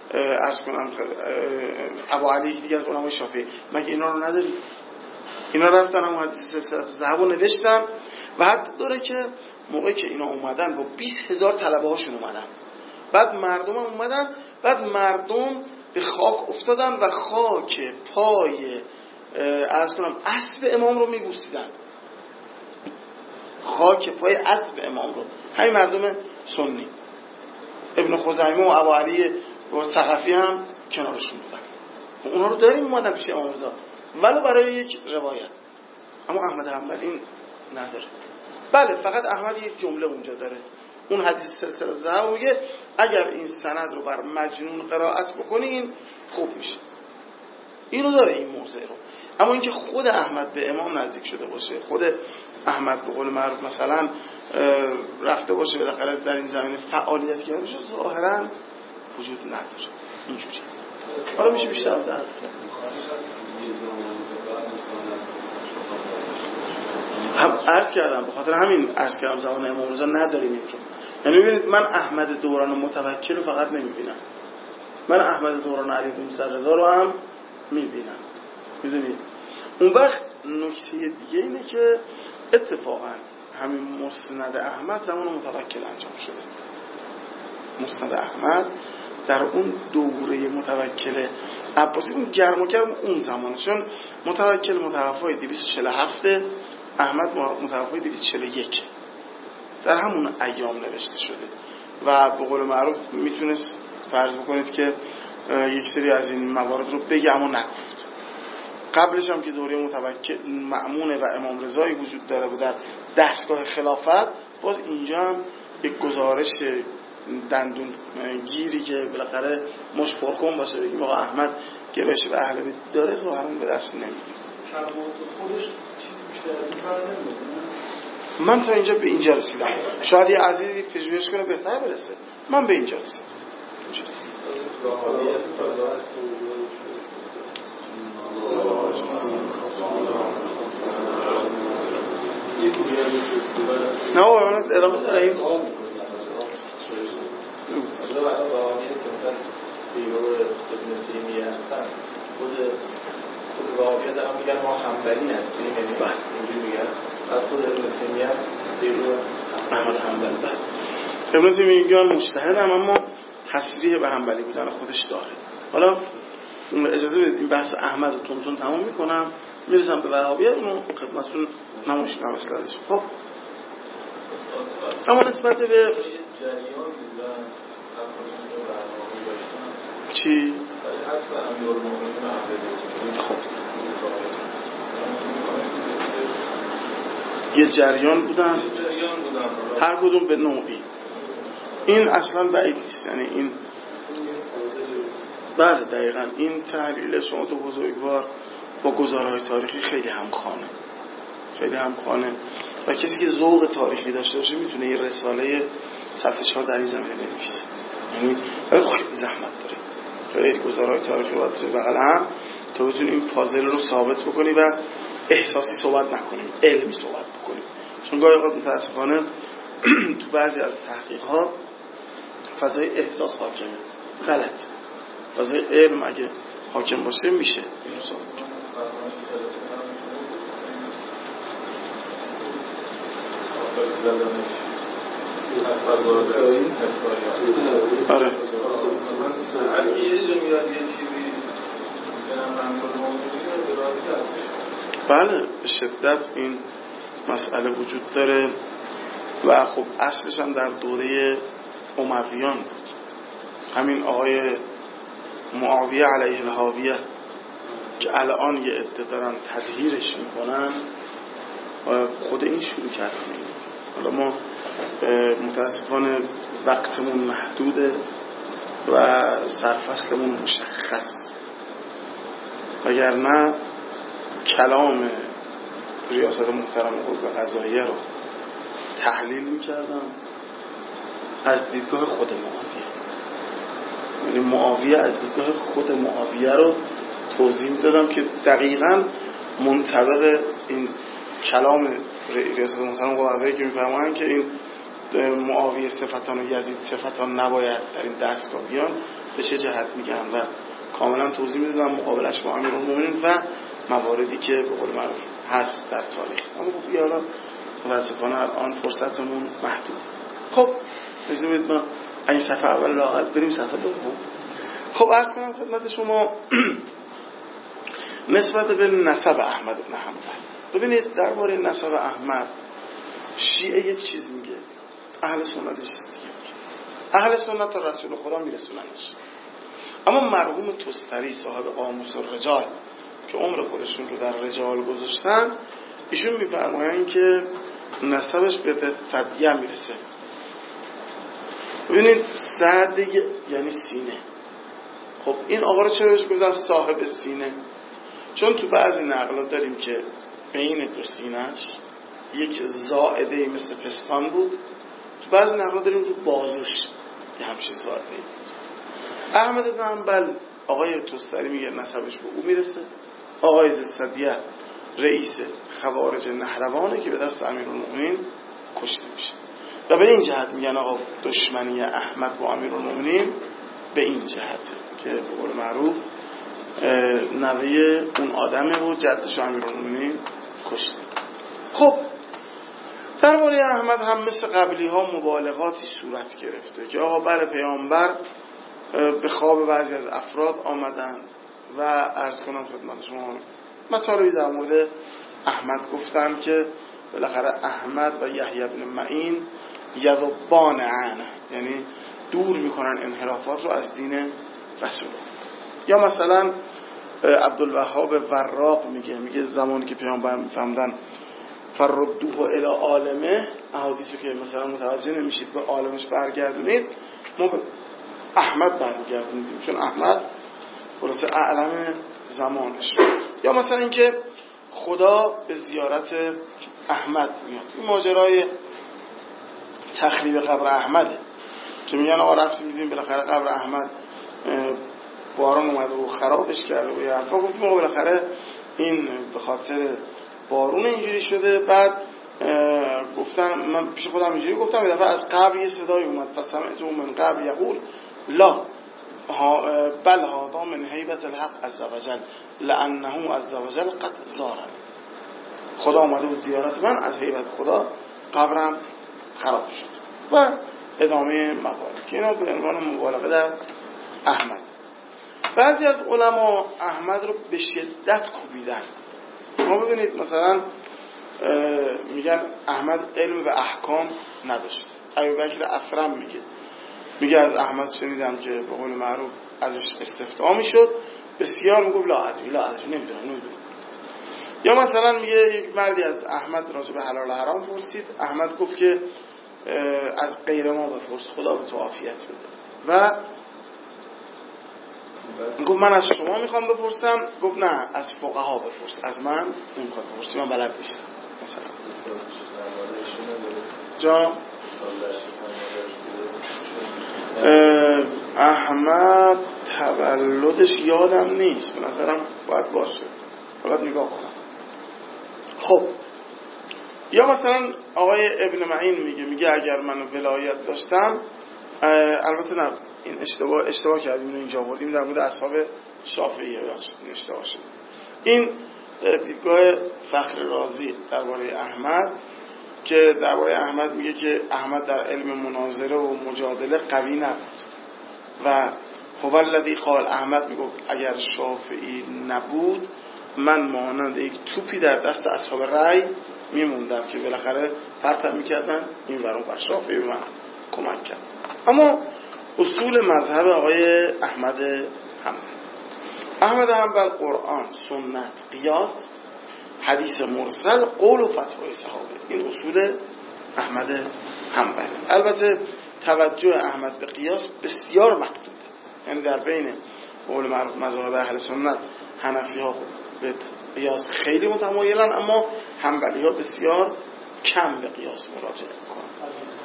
ابو علی دیگه از علمای شافعی، مگه اینا رو نداریم؟ اینا رفتن هم حدیث ذهبو نوشتن و حتی داره که موقعی که اینا اومدن با 20,000 طلبه هاشون اومدن، بعد مردم هم اومدن، بعد مردم به خاک افتادن و خاک پای اسب امام رو میبوسیدن، خاک پای اسب امام رو، همین مردم سنی. ابن خزیمه و ابو علی و ثقفی هم کنارشون بودن، اونا رو داریم اومدن پیش امام رضا ولو برای یک روایت. اما احمد حنبل این نداره. بله فقط احمد یک جمله اونجا داره، اون حدیث سلسله ذهب میگه اگر این سند رو بر مجنون قرائت بکنین خوب میشه، اینو داره این موضع رو. اما اینکه خود احمد به امام نزدیک شده باشه، خود احمد به قول معروف مثلا رفته باشه بالاخره در این زمینه فعالیت کرده باشه، ظاهرا وجود نداره اینجوری. حالا میشه بیشتر وضاحت کرد. هم عرض کردم به خاطر همین عرض کردم زمان امام رضا نداریم این رو. یعنی ببینید من احمد دوران متوکل رو فقط نمیبینم، من احمد دوران علی بن موسی رضا رو هم میبینم. میدونید اون وقت نکته دیگه اینه که اتفاقا همین مسند احمد زمان متوکل انجام شده. مسند احمد در اون دوره متوکل عباسی اون گرم و گرم اون زمان، چون متوکل متوفای 247، احمد متوفای 241، در همون ایام نوشته شده و به قول معروف میتونست فرض بکنید که یک سری از این موارد رو بگه اما نگفت. قبلش هم که دوره متوکل مأمون و امام رضایی وجود داره و در دستگاه خلافت، باز اینجا هم یک گزارش دندون گیری که بالاخره مش پرکن باشه بگیم آقا احمد گرایش به اهل بیت داره تو همون به دست نمیاد. خودش چیزی بیشتر از این کار نمی‌کنه. من تا اینجا به اینجا رسیدم، شاید یه عزیزی پژوهش کنه بهتر برسه، من به اینجا رسیدم. نه اون ادامه داریم. خود واقعیت هم میگن ما حنبلی هستیم، یعنی اینجوری میگن. از خود ابن تیمیه دیرو احمد حنبل بعد ابن تیمیه میگن مجتهد اما تصریح به حنبلی بودن خودش داره. حالا اجازه بدید این بحث احمد رو تون تمام میکنم، میرسم به وهابیه، اونو خدمتتون نمایش میدم اصلاحش. خب اما نسبت به جریان دیدن چی؟ اصلا امیرالمومنین خب یه جریان بودن هر کدوم به نوعی. این اصلا بعید نیست، یعنی این بله دقیقاً این تحلیل شما تو بزرگوار با گزارهای تاریخی خیلی همخوانه و کسی که ذوق تاریخی داشته باشه میتونه یه رساله سطح 4 در این زمینه بنویسه. یعنی خیلی زحمت داره، خیلی گزارهای تاریخی باید بذاری بغل هم تا بتونی این پازل رو ثابت بکنی و احساسی صحبت نکنیم، علمی صحبت بکنیم. چون گاهی اوقات متاسفانه تو بعضی از تحقیقات فضای احساس حاکمه. غلط. فضای علم اگه حاکم باشه میشه اینو صحبت کرد. آره هر کی یه جا میاد یه چیزی بله به شدت این مسئله وجود داره و خب اصلش هم در دوره امویان بود. همین آقای معاویه علیه الحاویه که الان یه عده دارن تدهیرش میکنن خود این شروع کرد. حالا ما متاسفانه وقتمون محدوده و سرفصلمون مشخص، وگرنه کلام ریاست محترم قوه قضاییه رو تحلیل میکردم از دیدگاه خود معاویه. یعنی معاویه از دیدگاه خود معاویه رو توضیح میدادم که دقیقاً منطبق این کلام ریاست محترم قوه قضاییه که میفرمایند که این معاویه صفتان و یزید صفتان نباید در این دستگاه بیان به چه جهت میگن و کاملا توضیح میدادم مقابلش با امیرالمومنین و مواردی که به قول معروف هست در تاریخ. اما خب بیالا متاسفانه الان فرصتمون محدود. خب اجازه بدید ما این صفحه اول لااقل بریم صفحه دوم. خب عرض کنم خدمت شما نسبت به نسب احمد بن حنبل. ببینید درباره نسب احمد شیعه یک چیز میگه، اهل سنت چیز دیگه. اهل سنت تا رسول خدا میرسوننش، اما مرحوم تستری صاحب قاموس الرجال که عمر خودشون رو در رجال گذاشتن، ایشون میفرمایند که نسبش به ثدیه میرسه. ببینید ثدیه یعنی سینه. خب این آقا رو چرا بهش گفتن صاحب سینه؟ چون تو بعضی نقلات داریم که بین دو سینه‌اش یک زائده مثل پستان بود، تو بعضی نقلات داریم تو بازوش یه همچین زائده بود. احمد بن حنبل آقای تستری میگه نسبش به او میرسه. آقای ثدیه رئیس خوارج نهروانه که به دست امیرالمومنین کشته میشه و به این جهت میگن آقا دشمنی احمد با امیرالمومنین به این جهته که به قول معروف نوه اون آدمه و جدش امیرالمومنین کشته. خب درباره احمد هم مثل قبلی ها مبالغاتی صورت گرفته که آقا بر پیامبر به خواب بعضی از افراد آمدن و عرض کنم خدمت شما مطالبی در مورد احمد گفتم که بالاخره احمد و یحیی بن معین یذبان عنه، یعنی دور میکنن انحرافات رو از دین رسول. یا مثلا عبدالوهاب وراق میگه زمانی که پیامبر میفهمدن فردوه الی عالمه، احادیثی که مثلا متوجه نمیشید به عالمش برگردونید، ما به احمد برگردونید چون احمد خلاصه اعلم زمانش. یا مثلا اینکه خدا به زیارت احمد میاد. این ماجرای تخریب قبر احمده که میگن آقا رفتیم دیدیم بالاخره قبر احمد باران اومده و خرابش کرده و یه حرفا. گفتیم بالاخره این به خاطر بارون اینجوری شده. بعد گفتم من پیش خودم اینجوری گفتم یه دفعه از قبل یه صدای اومد فسمعته من قبل یقول لا بل هذا من هیبت الحق عز وجل لانه عز وجل قد زارن. خدا اومده بود زیارت من، از هیبت خدا قبرم خراب شد. و ادامه مقاله که اینا به عنوان مبالغه در احمد. بعضی از علما احمد رو به شدت کوبیدن. ما ببینید مثلا میگن احمد علم و احکام نداشت. ابوبکر اثرم میگه از احمد شنیدم که به قول معروف ازش استفتاء میشد، بسیار میگفت لا ادری نمیدونم. یا مثلا میگه یک مردی از احمد راجع به حلال و حرام پرسید، احمد گفت که از غیر ما بپرس، خدا به تو عافیت بده. و گفت من از شما میخوام بپرسم، گفت نه از فقها بپرس، از من نمیخواد بپرسی، من بلد نیستم. مثلا جا احمد تولدش یادم نیست، به نظرم باید باشه، باید نگاه کنم. خب یا مثلا آقای ابن معین میگه اگر من ولایت داشتم، البته نه این اشتباه کردیم، اینو اینجا بردیم در مورد اصحاب شافعیه، اشتباه شد. این دیدگاه فخر رازی درباره احمد که درباره احمد میگه که احمد در علم مناظره و مجادله قوی نبود و هو الذی قال، احمد میگفت اگر شافعی نبود من مانند یک توپی در دست اصحاب رأی میموندم که بالاخره پرتم میکردن این ورون بر شافعی به من کمک کرد. اما اصول مذهب آقای احمد حنبل قرآن، سنت، قیاس، حدیث مرسل، قول و فتوای صحابه، این اصول احمد حنبل. البته توجه احمد به قیاس بسیار محدوده، یعنی در بین قول معروف مذاهب اهل سنت حنفی ها به قیاس خیلی متمایلن، اما حنبلی ها بسیار کم به قیاس مراجعه میکنن.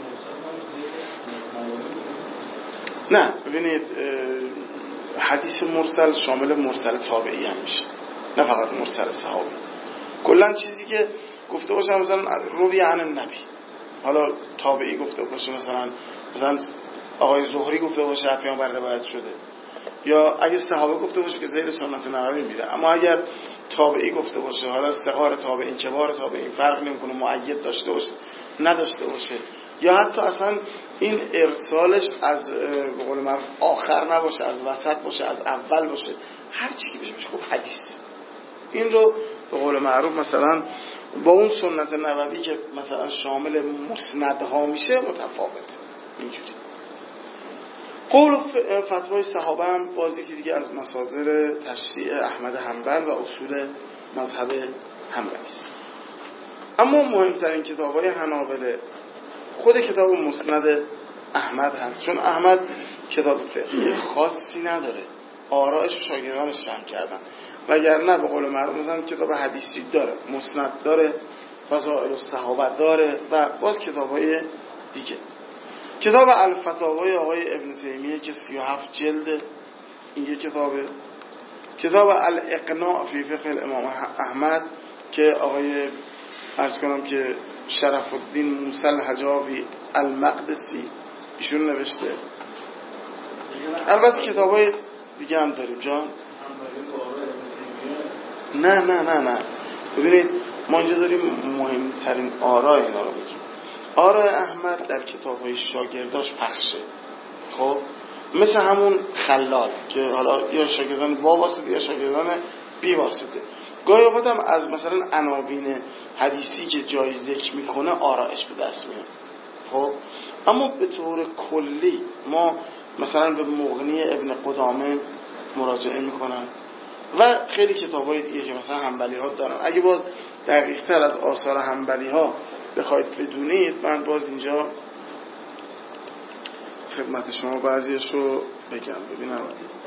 نه ببینید حدیث مرسل شامل مرسل تابعی هم میشه، نه فقط مرسل صحابی. کلا چیزی که گفته باشه مثلا روی عن النبی، حالا تابعی گفته باشه، مثلا آقای زهری گفته باشه پیامبر روایت شده، یا اگه صحابه گفته باشه که زیر سنت نبوی میره. اما اگر تابعی گفته باشه، حالا استقرار تابعین کبار تابعین فرق نمیکنه، مؤید داشته باشه نداشته باشه، یا حتی اصلا این ارسالش از به قول معروف آخر نباشه، از وسط باشه، از اول باشه، هر چی که بشه خب حدیث. این رو به قول معروف مثلا با اون سنت نبوی که مثلا شامل مسندها میشه متفاوته. اینجوری قول و فتوای صحابه هم باز یکی دیگه از مصادر تشریع احمد حنبل و اصول مذهب حنبلی است. اما مهمترین کتاب‌های حنابله خود کتاب مسند احمد هست، چون احمد کتاب فقهی خاصی نداره، آرائش و شاگردانش جمع کردن، وگرنه به قول معروف مثلا کتاب حدیثی داره، مسند داره، فضائل الصحابه داره و باز کتاب‌های دیگه. کتاب الفتاوای آقای ابن تیمیه که 37 جلد، این یک کتابه. کتاب الاقناع فی فقه الامام احمد که آقای عرض کنم که شرف الدین موسی الحجابی المقدسی ایشون نوشته. البته کتابای دیگه هم داریم جان. نه ببینید ما اینجا داریم مهمترین آراء اینا رو بگیم. آراء احمد در کتاب‌های شاگرداش پخشه. خب مثل همون خلال که حالا یا شاگردان با واسطه یا شاگردان بی واسطه، گاهی اوقات هم از مثلا عناوین حدیثی که جای ذکر میکنه آرائش به دست میاد. خب اما به طور کلی ما مثلا به مغنی ابن قدامه مراجعه میکنن و خیلی کتاب‌های دیگه که مثلا حنبلی ها دارن. اگه باز دقیق‌تر از آثار حنبلی ها بخواید بدونید، من باز اینجا خدمت شما بعضیش رو بگم. ببینم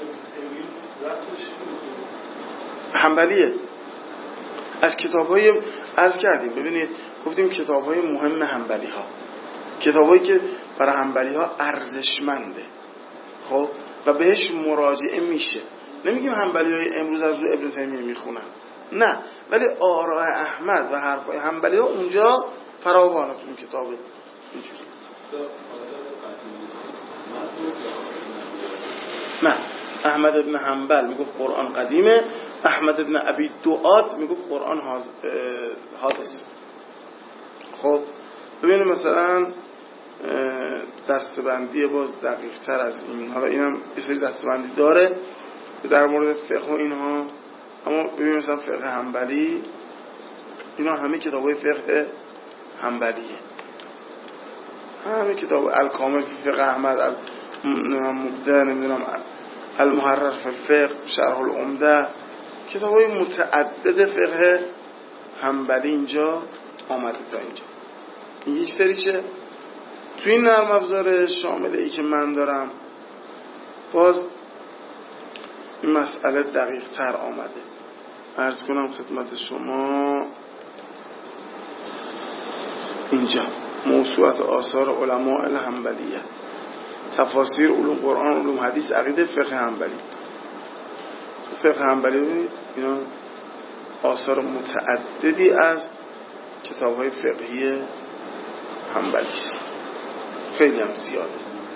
حنبلیه از کتاب‌های عرض کردیم، ببینید گفتیم کتاب‌های مهم حنبلی ها، کتاب‌هایی که برای حنبلی ها ارزشمنده. خب و بهش مراجعه میشه. نمیگیم حنبلی‌های امروز از روی ابن تیمیه میخونن، نه، ولی آراء احمد و حرفای حنبلی‌ها اونجا فراوانه تو این کتاب. اینجوری نه، احمد ابن حنبل میگفت قرآن قدیمه، احمد ابن ابی دؤاد میگفت قرآن حادثه. خب ببینید مثلا دستبندی باز دقیق تر از این، حالا اینم یه سری دستبندی داره در مورد فقه و اینها، اما ببینید مثلا فقه حنبلی، اینا همه کتابای فقه حنبلیه، همه کتاب الکامل فی فقه احمد، مبدع، نمیدونم المحرر فی الفقه، شرح العمده، کتابای متعدد فقه حنبلی اینجا آمده تا اینجا. این یک سریشه. تو این نرم افزار شامل ای که من دارم باز این مسئله دقیق تر آمده. عرض کنم خدمت شما اینجا موسوعات آثار علماء الحنبلیه، تفاسیر، علوم قرآن، علوم حدیث، عقیده، فقه حنبلی. فقه حنبلی ببینید اینا آثار متعددی از کتاب‌های فقهی حنبلی است، خیلی هم زیاده.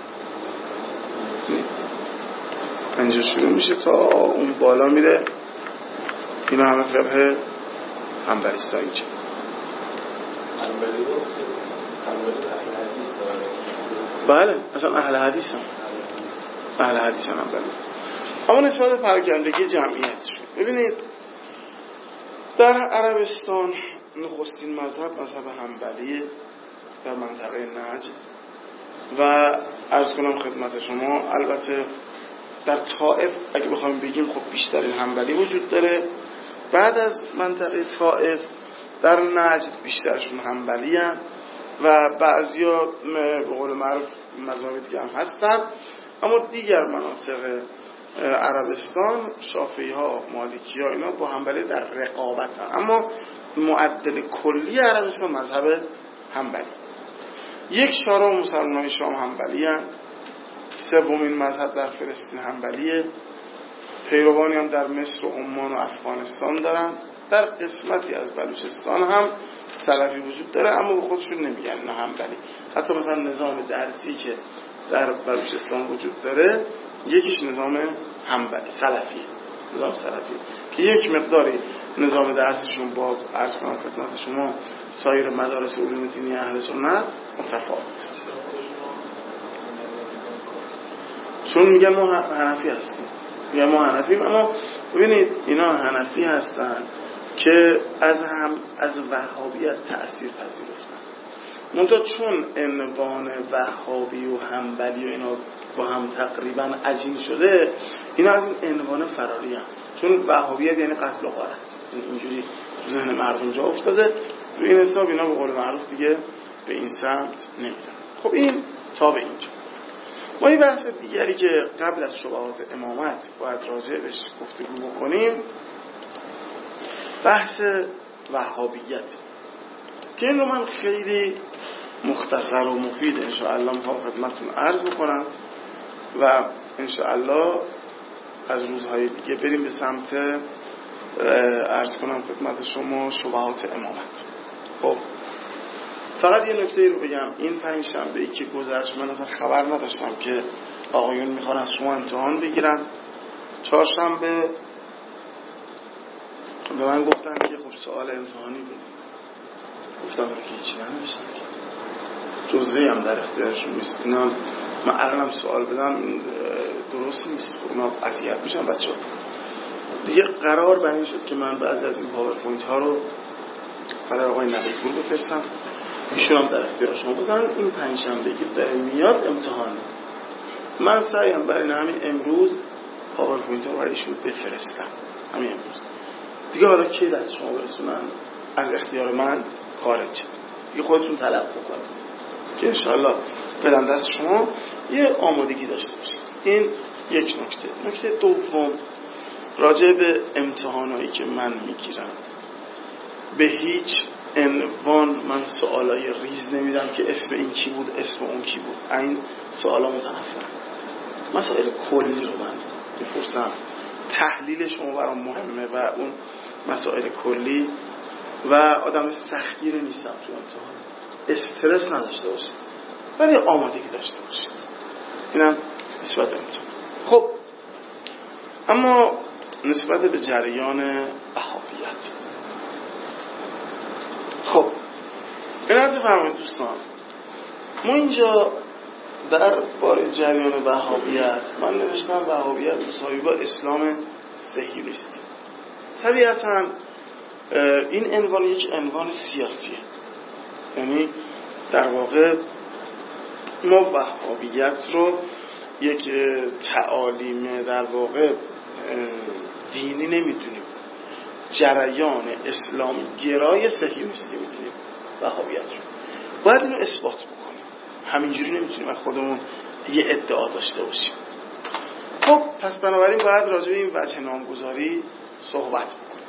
اینجا شروع میشه تا اون بالا میره، اینا همه فقه حنبلی است. اینجا حنبلی باشه، حنبلی اهل حدیث داره. بله، اصلا اهل حدیث هم، اهل حدیث هم حنبلی. اما نسبت به پراکندگی جمعیتشون ببینید، در عربستان نخستین مذهب حنبلیه در منطقه نجد و عرض کنم خدمت شما البته در طائف اگه بخوایم بگیم خب بیشتر حنبلی وجود داره. بعد از منطقه طائف در نجد بیشترشون حنبلی هستند و بعضیا به قول معروف مذاهب دیگه هم هستن، اما دیگر مناطق عربستان شافعی ها، مالکی ها اینا با حنبلی در رقابت هستن، اما معدل کلی عربستان مذهب حنبلی. 1/4 مسلمانان شام حنبلی هستند، 3مین مذهب در فلسطین حنبلیه، پیروانی هم در مصر و عمان و افغانستان دارن، در قسمتی از بلوچستان هم سلفی وجود داره اما به خودشون نمیگن اینا حنبلی. حتی مثلا نظام درسی که در بلوچستان وجود داره یکیش نظام حنبلی سلفیه، نظام سلفیه که یک مقداری نظام درسیشون با عرض کنم خدمت شما سایر مدارس علوم دینی اهل سنت متفاوته، چون میگن ما حنفی هستیم، میگن ما حنفیم، اما ببینید اینا حنفی هستن که از وهابیت تأثیر پذیرفتن، منتها چون عنوان وهابی و حنبلی و اینا با هم تقریبا عجین شده، اینا از این عنوان فراری هم، چون وهابیت یعنی قتل و غارت، اینجوری تو ذهن مردم جا افتاده، تو این حساب اینا به قول معروف دیگه به این سمت نمیرن. خب این تا به اینجا. ما این بحث دیگری که قبل از شبهات امامت باید راجع بهش گفتگو بکنیم بحث وهابیت، که این رو من خیلی مختصر و مفید انشاءالله میخوام خدمتتون عرض بکنم و انشاءالله از روزهای دیگه بریم به سمت عرض کنم خدمت شما شبهات امامت. خب فقط یه نکته رو بگم، این 5 شنبه‌ای که گذشت من اصلا خبر نداشتم که آقایون میخوان از شما امتحان بگیرن. 4 شنبه به من گفتن که خب سوال امتحانی بدید، گفتم که هیچی ننوشتم، جزوه هم در اختیارشون نیست، اینا من الانم سوال بدم درست نیست، اونا اذیت میشن بچه‌ها. دیگه قرار بر این شد که من بعضی از این پاورپوینت ها رو برای آقای نبی‌پور بفرستم، ایشون هم در اختیار شما بزنن. این 5 شنبه که داره میاد امتحان، من سعیم برای همین امروز پاورپوینت رو برای ایشون بفرستم، همین امروز دیگه. حالا کی دست شما برسونن از اختیار من خارج، دیگه خودتون طلب بکنید که انشاءالله بدم دست شما، یه آمادگی داشته باشید. این یک نکته. نکته دوم راجع به امتحانایی که من میگیرم، به هیچ عنوان من سوالای ریز نمیدم که اسم این کی بود، اسم اون کی بود، این سوالا متنفرم. مسائل کلی رو من میپرسم، تحلیل شما برام مهمه و اون مسائل کلی و آدم سختگیر نیستم تو امتحان، استرس نداشته باشید ولی آمادگی داشته باشید. اینم نسبت به امتحان. خب اما نسبت به جریان وهابیت، خب اینم بفرمایید دوستان، ما اینجا در باره جریان وهابیت من نوشتم وهابیت مساوی با اسلام صهیونیستی. طبیعتاً این عنوان یک عنوان سیاسیه، یعنی در واقع ما وهابیت رو یک تعالیم در واقع دینی نمیدونیم، جریان اسلامی گرای صهیونیستی میدونیم وهابیت رو. باید اینو اثبات بکنیم، همینجوری نمیتونیم از خودمون یه ادعا داشته باشیم. خب پس بنابراین باید راجع به این وجه نامگذاری صحبت بکنیم.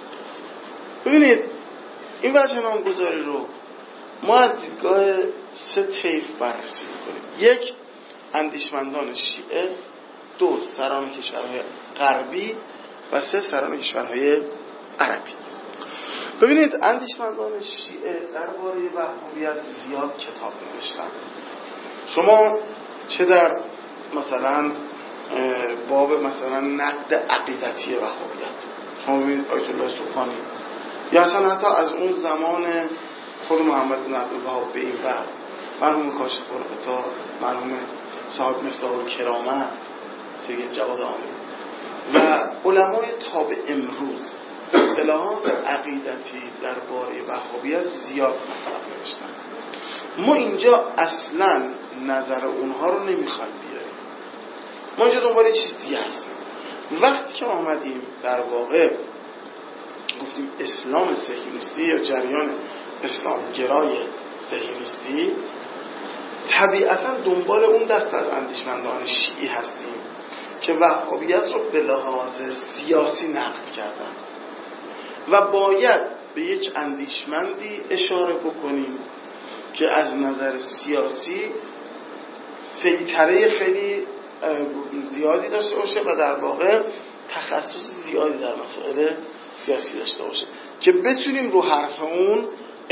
ببینید این وجه نامگذاری رو ما از دیدگاه 3 طیف بررسی میکنیم. 1 اندیشمندان شیعه، 2 سران کشورهای غربی و 3 سران کشورهای عربی. ببینید اندیشمندان شیعه درباره وهابیت زیاد کتاب نوشتن. شما چه در مثلا باب مثلا نقد عقیدتی وهابیت شما ببینید آیت الله سبحانی، یا اصلا حتی از اون زمان خود محمد بن عبدالوهاب به این ور، مرحوم کاشف الغطا، مرحوم صاحب مفتاح الکرامه سید جواد آمین و علمای تا به امروز اصطلاحات عقیدتی درباره وهابیت زیاد مطلب نوشتن. ما اینجا اصلا نظر اونها رو نمیخوایم بیاریم، ما اینجا دنبال چیزی هستیم. وقتی که آمدیم در واقع گفتیم اسلام صهیونیستی یا جریان اسلام گرای صهیونیستی، طبیعتا دنبال اون دست از اندیشمندان شیعی هستیم که وهابیت رو به لحاظ سیاسی نقد کردن و باید به یک اندیشمندی اشاره بکنیم که از نظر سیاسی سیطره خیلی زیادی داشته باشه و در واقع تخصص زیادی در مسائل سیاسی داشته باشه که بتونیم رو حرف اون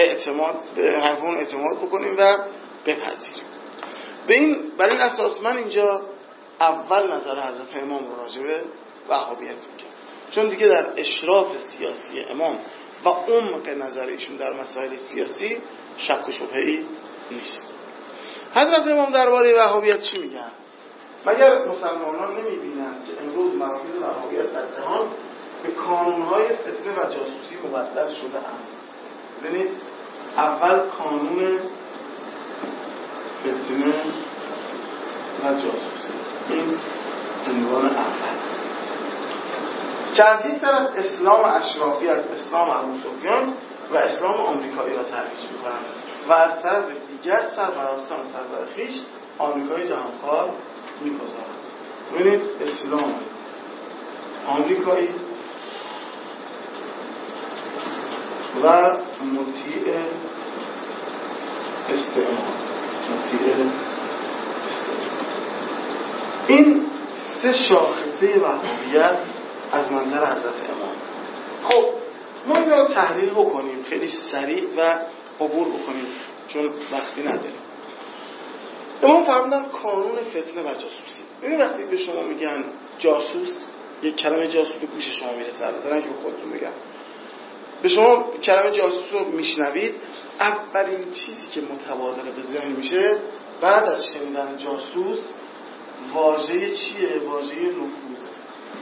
اعتماد بکنیم و بپذیریم. برای این اساس من اینجا اول نظر حضرت امام رو راجع به وهابیت میگم، چون دیگه در اشراف سیاسی امام و عمق نظر ایشون در مسائل سیاسی شک و شبهه‌ای نیست. حضرت امام درباره وهابیت چی میگن؟ مگر مسلمانان نمیبینند که امروز مراکز وهابیت در جهان به کانونهای فتنه و جاسوسی مبدل شده اند؟ ببینید اول کانون فتنه و جاسوسی، این عنوان اول که از یک طرف اسلام اشرافیت، اسلام ابوسفیان و اسلام آمریکایی را ترویج می‌کنند و از طرف دیگر سرپرستان سرور خویش آمریکای جهانخوار می‌گذارند. ببینید اسلام آمریکایی و مطیع استعمار، این 3 شاخصه وهابیت از منظر حضرت امام. خب ما این رو تحلیل بکنیم خیلی سریع و عبور بکنیم چون وقتی نداریم. امام فرمودن کانون فتنه و جاسوسی. ببین وقتی به شما میگن جاسوس، یک کلمه جاسوس به گوش شما میرسه، البته که خودتون میگن، به شما کلمه جاسوس رو میشنوید، اولین چیزی که متبادر به ذهن میشه بعد از شنیدن جاسوس واژه چیه؟ واژه نفوذه.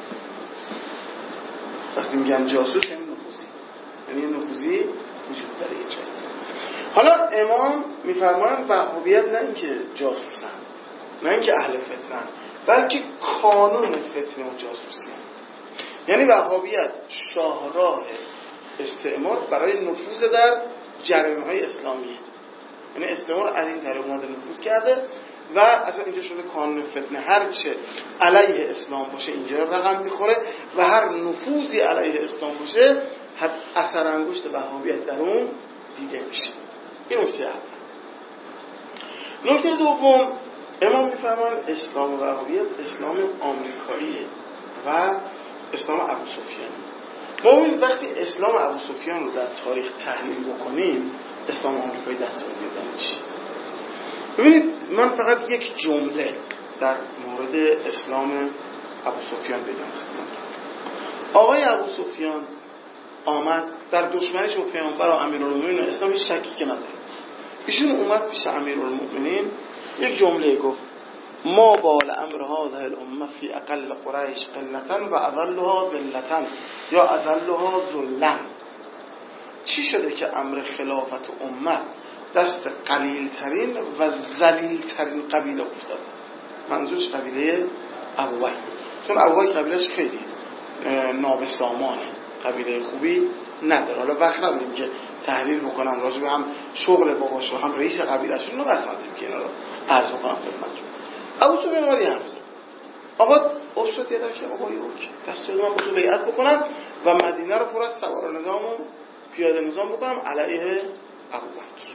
وقتی میگن جاسوس یعنی نفوذی، یعنی نفوذی وجود داره یه جایی. حالا امام میفرمایند وهابیت نه اینکه جاسوسن، نه اینکه اهل فتنن، بلکه کانون فتنه و جاسوسی، یعنی وهابیت شاهراه استعمار برای نفوذ در جریان‌های اسلامیه. یعنی استعمار از این طریق اومده نفوذ کرده و اصلا اینجا شده کانون فتنه، هر چه علیه اسلام باشه اینجا رقم میخوره و هر نفوذی علیه اسلام باشه هر اثر انگشت وهابیت در اون دیده میشه. این نکته اول. نکته دوم امام میفرمان اسلام وهابیت اسلام آمریکاییه و اسلام ابوسفیان. ما وقتی اسلام ابوسفیان رو در تاریخ تحلیل بکنیم اسلام آمریکایی دستور میدن چی؟ ببینید من فقط یک جمله در مورد اسلام ابوسفیان بگم. آقای ابوسفیان آمد در دشمنیش با پیامبر و امیرالمومنین و اسلام هیچ شکی که نداره. ایشون اومد پیش امیرالمومنین یک جمله گفت ما بال امر هذه الامه فی اقل قریش قلة و اذلها ذلة یا اذلها ذلا. چی شده که امر خلافت امت دست قلیل ترین و ذلیل ترین قبیله افتاد؟ منظورش قبیله ابوبکر، چون ابوبکر قبیلهش خیلی نابسامانه، قبیله خوبی نداره. حالا وقت نداریم که تحلیل بکنم راجع به هم شغل باباش و هم رئیس قبیله‌شون، وقت نداریم که اینا رو عرض بکنم خدمتتون. ابوسفیان اومد یه حرف زد. آقا افتاد یادم که آقا اوکی دستور من با تو بیعت بکنم و مدینه رو پر از سوار نظام و پیاده نظام بکنم علیه ابوبکر.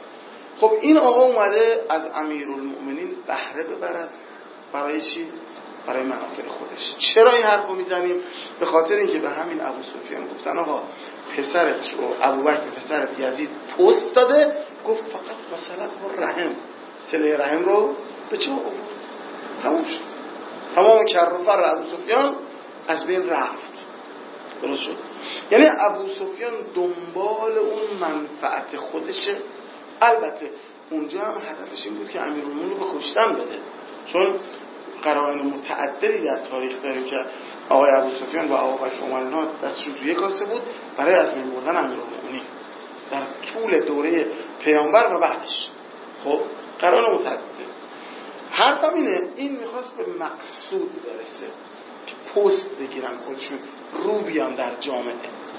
خب این آقا اومده از امیرالمومنین بهره ببرد برای چی؟ برای منافع خودش. چرا این حرفو میزنیم؟ به خاطر اینکه به همین ابوسفیان گفتن آقا پسرت رو ابوبکر پسرت یزید پست داده، گفت فقط مثلا رحم صله رحم رو به چه آورد؟ تمام شد. تمام کر و فر ابوسفیان از بین رفت. درست شد. یعنی ابوسفیان دنبال اون منفعت خودشه. البته اونجا هم هدفش این بود که امیرالمومنین رو به کشتن بده، چون قرائن متعددی در تاریخ داریم که آقای ابوسفیان و ابوبکر و عمر اینا دستشون توی کاسه بود برای از بین بردن امیرالمومنین در طول دوره پیامبر و بعدش. خب قرائن متعدده. حرفم اینه، این میخواست به مقصود برسه که پست بگیرن خودشون رو بیان در جامعه.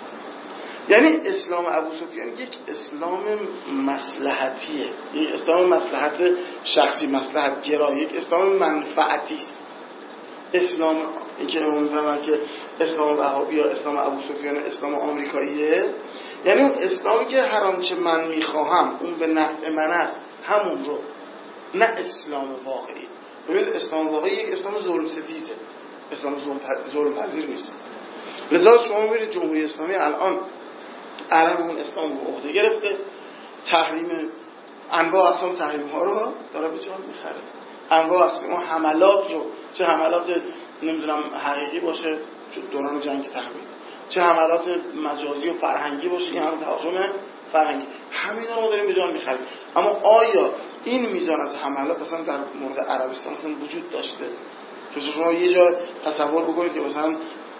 یعنی اسلام ابوسفیان یک اسلام مصلحتیه، یک اسلام مصلحت شخصی، مصلحت گرایی، یک اسلام منفعتی است. اسلام اینکه میفهمن که اسلام وهابی یا اسلام ابوسفیان اسلام آمریکاییه، یعنی اون اسلامی که هر آنچه من میخواهم اون به نفع من است، همون رو، نه اسلام واقعی. ببینید اسلام واقعی یک اسلام ظلم ستیزه، اسلام ظلم پذیر نیست. لذا شما میبینید جمهوری اسلامی الان علم اون اسلام رو عهده گرفته، تحریم انواع اقسام تحریم ها رو داره به جان میخره، انواع اقسام حملات رو، چه حملات نمیدونم حقیقی باشه چه دوران جنگ تحریم، چه حملات مجازی و فرهنگی باشه این هم تهاجم فرهنگی، همین رو ما داریم به جان میخریم. اما آیا این میزان از حملات اصلا در مورد عربستان اصلا وجود داشته؟ که شما یه جا تصور بکنید که مثلا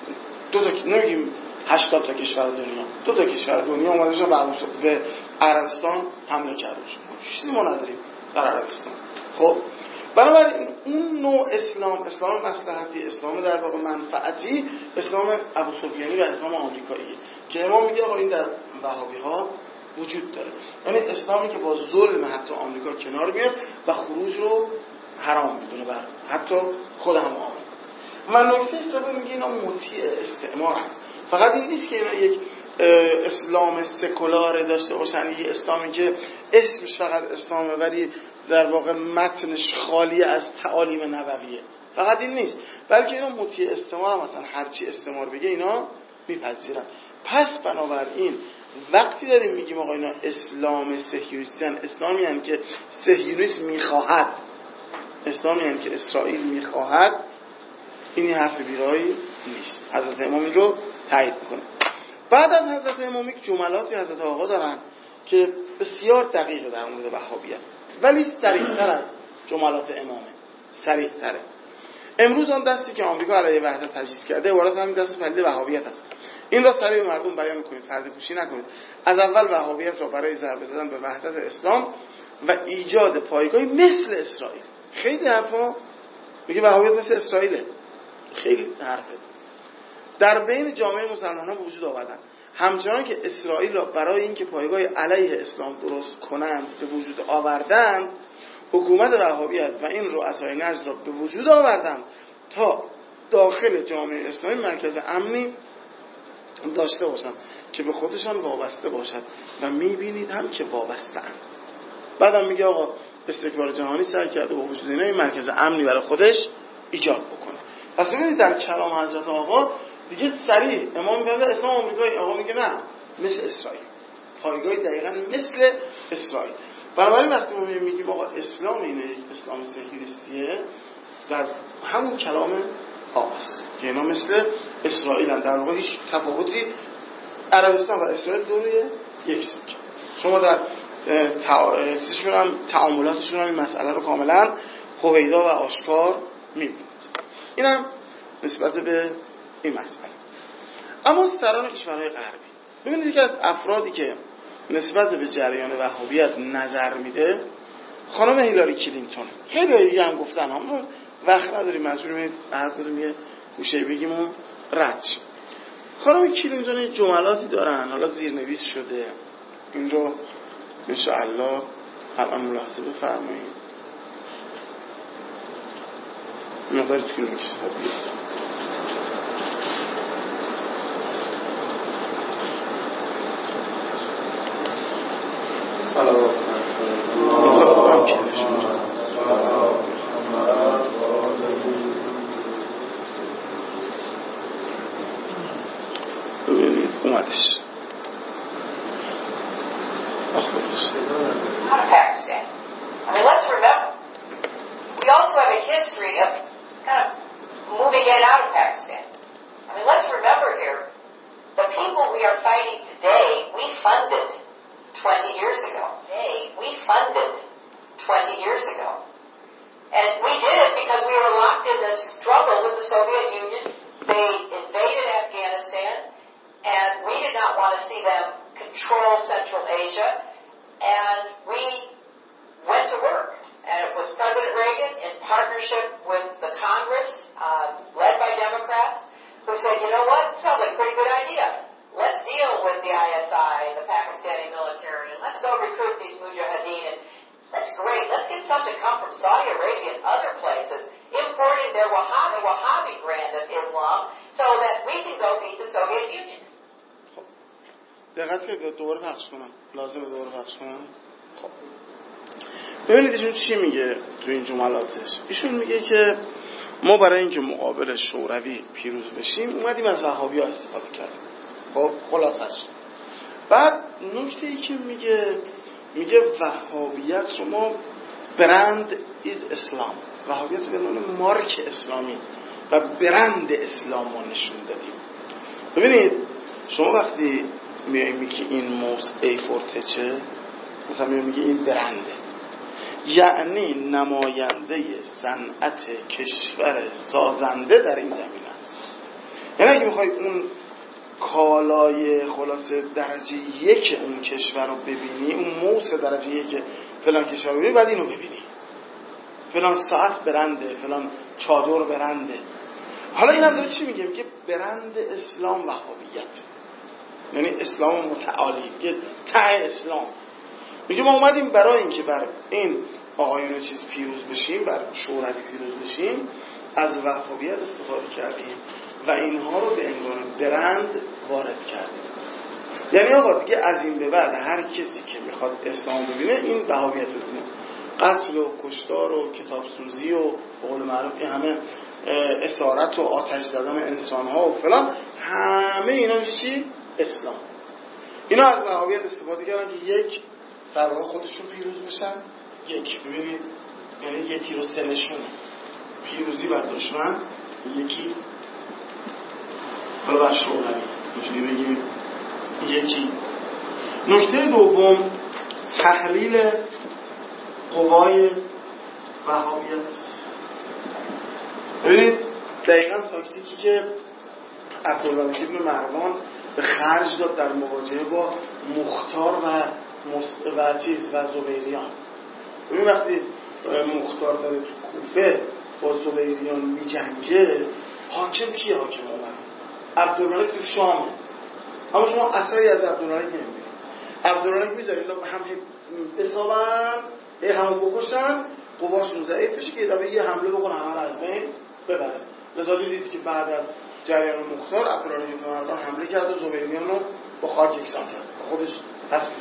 نمیگیم 80 تا کشور دنیا، 2 تا کشور دنیا اومدن به عربستان حمله کرده باشه، چیزی ما نداریم در عربستان. خب بنابراین اون نوع اسلام، اسلام مصلحتی، اسلام در واقع منفعتی، اسلام ابوسفیانی و اسلام آمریکایی که امام میگه آقا این در وهابی ها وجود داره. یعنی اسلامی که با ظلم حتی آمریکا کنار میاد و خروج رو حرام میدونه بر حتی خود هم آمریکا. من نکته استفاده میگه اینا مطیع استعمار هم. فقط این نیست که اینا یک اسلام سکولار داشته باشن، یک اسلامی که اسمش فقط اسلامه ولی در واقع متنش خالی از تعالیم نبویه. فقط این نیست، بلکه اینا مطیع استعمار هم، مثلا هرچی استعمار بگه اینا میپذیرن. پس بنابراین وقتی داریم میگیم آقا اینا اسلام صهیونیستن، اسلامی هستند که صهیونیسم میخواهد، اسلامی هستند که اسرائیل میخواهد، این حرف بیرایی نیست. حضرت امام این رو تایید میکنه. بعد از حضرت امام یک جملاتی حضرت آقا دارن که بسیار دقیقه در مورد وهابیت، ولی صریح‌تر از جملات امامه، صریح‌تره. امروز آن دستی که آمریکا علیه وحدت تجدید کرده عبارت همین دست پلید وهابیت است. این را سریع مردم بیان میکنید، پرده پوشی نکنید. از اول وهابیت را برای ضربه زدن به وحدت اسلام و ایجاد پایگاهی مثل اسرائیل. خیلی حرفا میگه وهابیت مثل اسرائیله، خیلی حرفه در بین جامعه مسلمانان به وجود آوردن. همچنان که اسرائیل را برای اینکه پایگاه علیه اسلام درست کنند به وجود آوردند، حکومت وهابیت و این رؤسای نجد را به وجود آوردند تا داخل جامعه اسلامی مرکز امنی داشته باشند که به خودشان وابسته باشد و میبینید هم که وابسته اند. بعدم میگه آقا استکبار جهانی سعی کرده با وجود اینا این مرکز امنی برای خودش ایجاد بکنه. پس ببینید در کلام حضرت آقا دیگه سریع امام میگه اسلام آمریکایی، آقا میگه نه مثل اسرائیل، پایگاه دقیقاً مثل اسرائیل. بنابراین وقتی ما میگیم آقا اسلام اینه، اسلام سکولاریستیه، در همون کلام آقاست که اینا مثل اسرائیل هم در واقع هیچ تفاوتی عربستان و اسرائیل دوره یک سکه. شما در تعاملاتشون هم این مسئله رو کاملا هویدا و آشکار میبینید. این هم نسبت به این مسئله. اما سران کشورهای غربی، ببینید که از افرادی که نسبت به جریان وهابیت نظر میده خانم هیلاری کلینتون. خیلی دیگه هم گفتن، هم وقت نداریم مجبوریم هر کدوم یه گوشه بگیم و رد شیم. خانم کلینتون جملاتی دارن، حالا زیرنویس شده، این رو انشاءالله الان ملاحظه بفرمایید. مقدار طول میکشه صلوات ببینید اومدش. Out of Pakistan. I mean, let's remember, we also have a history of kind of moving in and out of Pakistan. I mean, let's remember here, the people we are fighting today, we funded 20 years ago. We funded 20 years ago. And we did it because we were locked in this struggle with the Soviet Union. They invaded Afghanistan, and we did not want to see them control Central Asia, and we went to work. And it was President Reagan in partnership with the Congress, led by Democrats, who said, you know what, sounds like a pretty good idea. Let's deal with the ISI, the Pakistani military, and let's go recruit these mujahideen. And that's great. Let's get some to come from Saudi Arabia and other places, importing their Wahhabi brand of Islam, so that we can go beat the Soviet Union. دقت کنید، دوباره پخش کنم، لازمه دوباره پخش کنم. خب ببینید ایشون چی میگه تو این جملاتش. ایشون میگه که ما برای اینکه مقابل شوروی پیروز بشیم اومدیم از وهابی‌ها استفاده کردیم. خب خلاصش بعد نکته ای که میگه وهابیت رو ما برند از اسلام، وهابیت رو به عنوان مارک اسلامی و برند اسلام ما نشون دادیم. ببینید شما وقتی میگی این موز ایفورتچه، مثلا میگی این برنده، یعنی نماینده صنعت کشور سازنده در این زمین است. یعنی اگه میخوای اون کالای خلاصه درجه یک اون کشور رو ببینی، اون موس درجه یک فلان کشور رو ببینی، بعد اینو ببینی، فلان ساعت برنده، فلان چادر برنده. حالا این هم داره چی میگه؟ میگه برند اسلام وهابیت، یعنی اسلام متعالی، میگه ته اسلام. میگه ما اومدیم برای اینکه بر این آقایون چیز پیروز بشیم، بر شوروی پیروز بشیم، از وهابیت استفاده کردیم و اینها رو به عنوان برند وارد کردیم. یعنی آقا دیگه از این به بعد هر کسی که میخواد اسلام ببینه این وهابیت رو ببینه. قتل و کشتار و کتابسوزی و قول معروف این همه اسارت و آتش زدن انسان ها و فلان، همه اینا چی؟ اسلام. اینا از وهابیت استفاده کردن که یک در واقع خودشون پیروز بشن. یک ببینید، یعنی یه تیر و سنشون پیروزی بر دشمن، یکی حالا بر شوروی میتونی بگیم یکی. نکته دوم تحلیل قوای وهابیت. ببینید دقیقا تاکتیکی که عبدالله ابن مروان به خرج داد در مواجهه با مختار و زبیریان. ببین وقتی مختار داره تو کوفه با زبیریان می جنگه، حاکم کیه؟ حاکم عمر. عبدالملک تو شامه، اما شما اثری از عبدالملک نمیبینید. عبدالملک میذارید هم بسابن همون بکشن، قواشون ضعیف بشه که یه حمله بکنه همه رو از بین ببره. لذا دیدید که بعد از جریان مختار عبدالملک ابن مروان حمله کرد و زبیریان رو با خاک یکسان کرد، خودش تصفیه شد.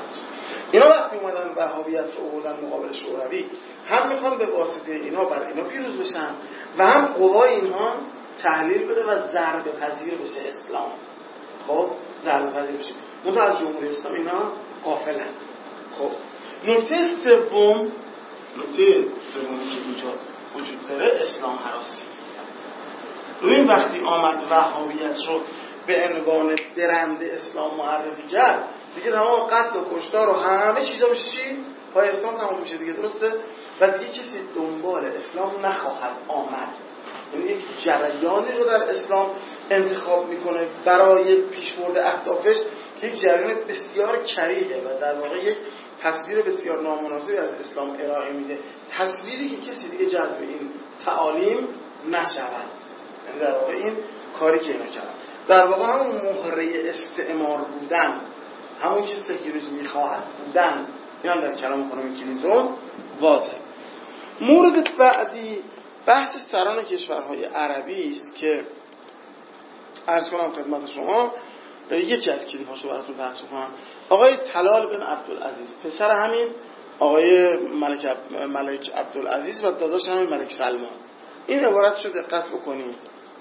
اینا وقتی اومدن وهابیت رو آوردن مقابل شوروی، هم میخوان به واسطه اینا بر اینا پیروز بشن و هم قوای اینها تحلیل بده و ضربه پذیر بشه اسلام. خب ضربه پذیر بشه. منتها از جمهوری اسلامی اینا غافلن. خب نکته سوم که اینجا وجود داره اسلام هراسی. ببین وقتی آمد وهابیت رو به عنوان درنده اسلام معرفی کرد، دیگه تمام قتل و کشتار و همه چیزا بشه چی؟ پای اسلام تمام میشه دیگه، درسته؟ و دیگه کسی دنبال اسلام نخواهد آمد. یعنی یک جریانی رو در اسلام انتخاب میکنه برای پیشبرد اهدافش که یک جریان بسیار کریهه و در واقع یک تصویر بسیار نامناسبی از اسلام ارائه میده، تصویری که کسی دیگه جذب این تعالیم نشود. یعنی در واقع این کاری که اینا کردن در واقع همون مهره استعمار بودن، همون چیزی که روز میخواهد بودن، این هم در کلام خانم کلینتون واضحه. مورد بعدی بحث سران کشورهای عربی است که عرض کنم خدمت شما یکی از کلیپاشو براتون بحث کنم. آقای طلال بن عبدالعزیز، پسر همین آقای ملک عبدالعزیز و داداش همین ملک سلمان. این عبارتش رو دقت بکنید.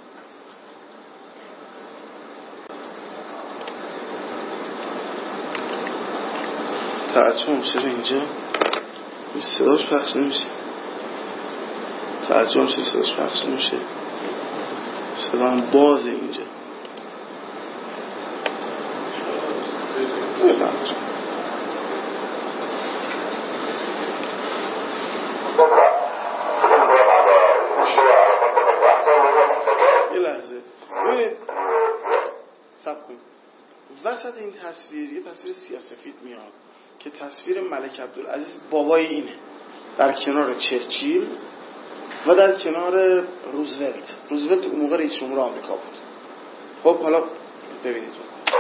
ترجمه چرا اینجا صداش پخش نمیشه؟ ترجمه چرا صداش پخش نمیشه؟ صدام بازه اینجا. یه لحظه ببینید، صبر کنید. وسط این تصویر یه تصویر سیاه‌سفید میاد که تصویر ملک عبدالعزیز بابای اینه، در کنار چرچیل و در کنار روزولت اون موقع رئیس جمهور آمریکا بود. خب حالا ببینید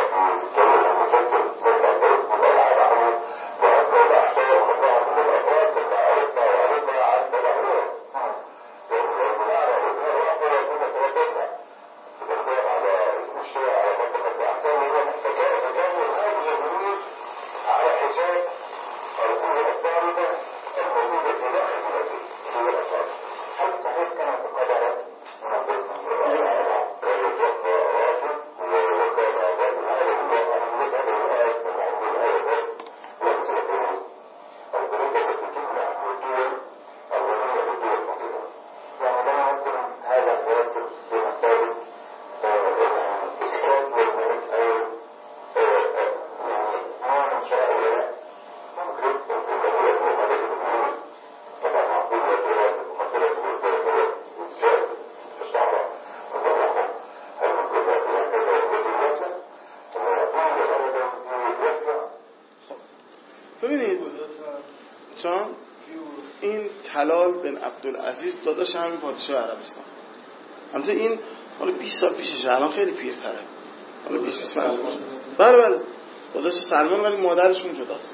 این طلال بن عبدالعزیز داداش همین پادشاه عربستان. البته این حالا 20 سال پیششه، الان خیلی پیرتره، حالا 20 سال. بله داداش سلمان، ولی مادرشون جداست.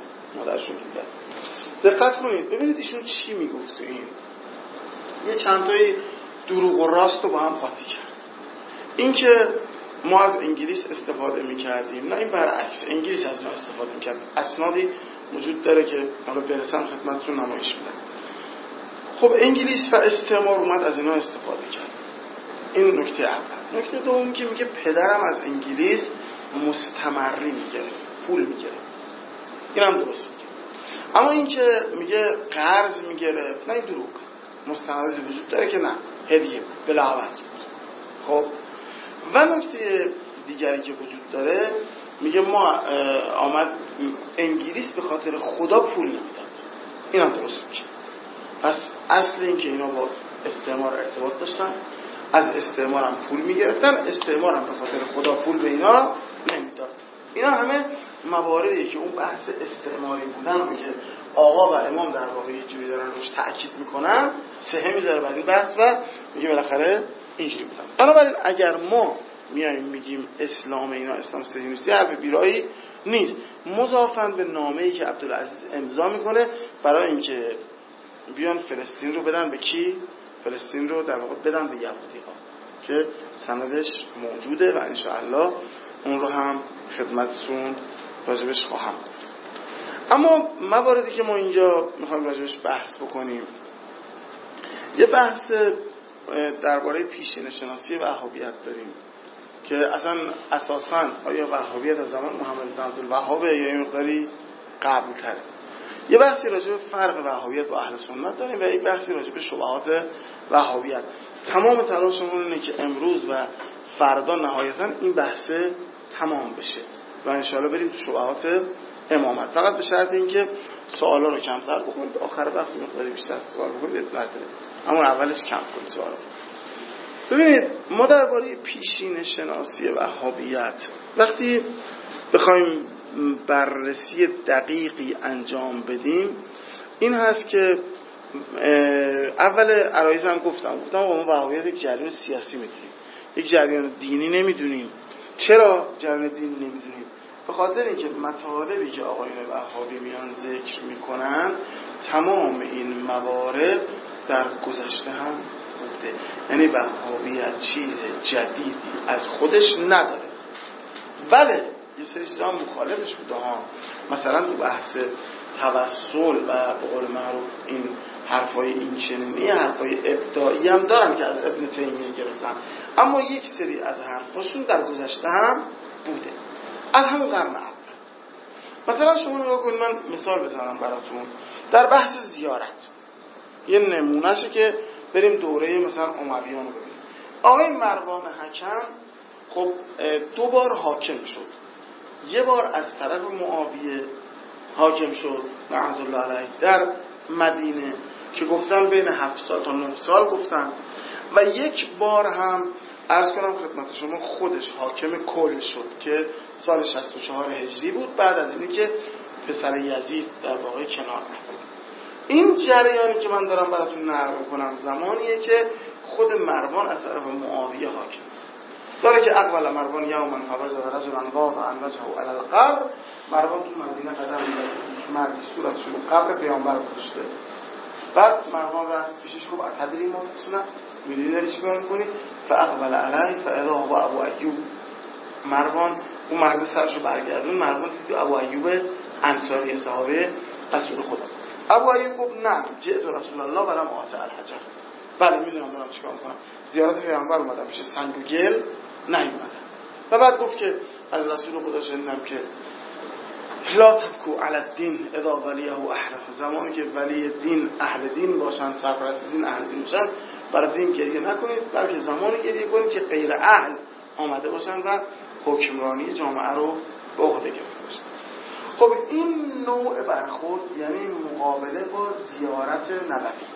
دقت کنید ببینید ایشون چی میگفت تو این. یه چند تایی دروغ و راست رو با هم قاطی کرد. این که ما از انگلیس استفاده میکردیم، نه این برعکس، انگلیس از ما استفاده میکرد. اسنادی وجود داره که حالا برسم خدمتتون نمایش میدم. خب انگلیس و استعمار اومد از اینا استفاده کرد. این نکته اول. نکته دوم که میگه پدرم از انگلیس مستمری میگرفت، پول میگرفت. این هم درست میگه. اما این که میگه قرض میگرفت، نه این دروغ. مستندی وجود داره که نه، هدیه بلاعوض بود. خب و نکته دیگری که وجود داره میگه ما آمد انگلیس به خاطر خدا پول نمیداد. این هم درست میشه. پس اصل این که اینا با استعمار ارتباط داشتن، از استعمار هم پول میگرفتن، استعمار هم به خاطر خدا پول به اینا نمیداد. اینا همه مواردی که اون بحث استعماری بودن رو که آقا و امام در واقع یه جوری دارن روش تأکید میکنن، سهه میذاره برای این بحث و میگه بالاخره اینجوری بودن. بنابراین اگر ما میایم میگیم اسلام اینا اسلام صهیونیستی، حرف بیرایی نیست، مضافاً به نامه‌ای که عبدالعزیز امضا میکنه برای اینکه بیان فلسطین رو بدن به کی؟ فلسطین رو در واقع بدن به یهودی‌ها که سندش موجوده و انشاءالله اون رو هم خدمتتون راجبش خواهم. اما مواردی که ما اینجا میخوایم راجبش بحث بکنیم، یه بحث درباره پیشینه شناسی وهابیت داریم که اصلا اساساً آیا وهابیت از زمان محمد بن عبدالوهاب یا یه مقداری قبل‌تره. یه بحثی راجع به فرق وهابیت با اهل سنت داریم و یک بحثی راجع به شبهات وهابیت. تمام تلاشمون اینه که امروز و فردا نهایتاً این بحث تمام بشه و انشاءالله بریم تو شبهات امامت، فقط به شرط اینکه سوالا رو کمتر بکنید، آخر وقت مقداری بیشتر سوال بکنید، اما اولش کم کنید سوالا. ببینید ما درباره پیشین شناسی وهابیت وقتی بخوایم بررسی دقیقی انجام بدیم، این هست که اول عرایض هم گفتم ما وهابیت یک جریان سیاسی میدونیم، یک جریان دینی نمیدونیم. چرا جریان دینی نمیدونیم؟ به خاطر اینکه مطالبی که آقایون وهابی میان ذکر میکنن تمام این موارد در گذشته هم بوده، یعنی وهابیت چیز جدیدی از خودش نداره. بله یه سری چیزا مخالفش بوده ها، مثلا تو بحث توسل و به قول معروف این حرفای این چنینی، حرفای ابداعی هم دارن که از ابن تیمیه گرفتن، اما یک سری از حرفاشون در گذشته هم بوده از همون قرن اول. مثلا شما نگاه کنید، من مثال بزنم براتون در بحث زیارت، یه نمونهشه که بریم دوره مثلا امویان رو ببینیم. آقای مروان حکم خب 2 بار حاکم شد، یه بار از طرف معاویه حاکم شد رحمت الله علیه در مدینه که گفتن بین 7 سال تا 9 سال گفتن، و یک بار هم عرض کنم خدمت شما خودش حاکم کل شد که سال 64 هجری بود، بعد از اینی که پسر یزید در واقع کنار رفت. این جریانی که من دارم براتون نقل می‌کنم زمانیه که خود مروان از طرف معاویه حاکم داره که اقبل مروان یوما فوجد رجلا واضعا وجهه علی القبر. مروان تو مدینه قدم می‌زد، مردی صورتش رو قبر پیامبر گذاشته. بعد مروان رفت پیشش گفت اتدری ما تسنا، می‌دونی داری چیکار می‌کنی؟ فاقبل علیه فاذا هو ابو ایوب. مروان اون مرد سرشو برگردون، مروان دید ابو ایوب انصاری صحابه رسول خدا. ابو ایوب گفت نه جئت رسول الله ولم آت الحجر. بله میدونم دارم چیکار می‌کنم، زیارت پیامبر اومدم، میشه سنگ و گل نیومدم. و بعد گفت که از رسول خدا شنیدم که لا تبکو علی الدین اذا ولیه اهله، زمانی که ولی دین اهل دین باشن، سرپرست دین اهل دین باشن، برای دین گریه نکنید، بلکه زمانی گریه کنید که غیر اهل آمده باشن و حکمرانی جامعه رو به عهده گرفته باشن. خب این نوع برخورد یعنی مقابله با زیارت نبوی.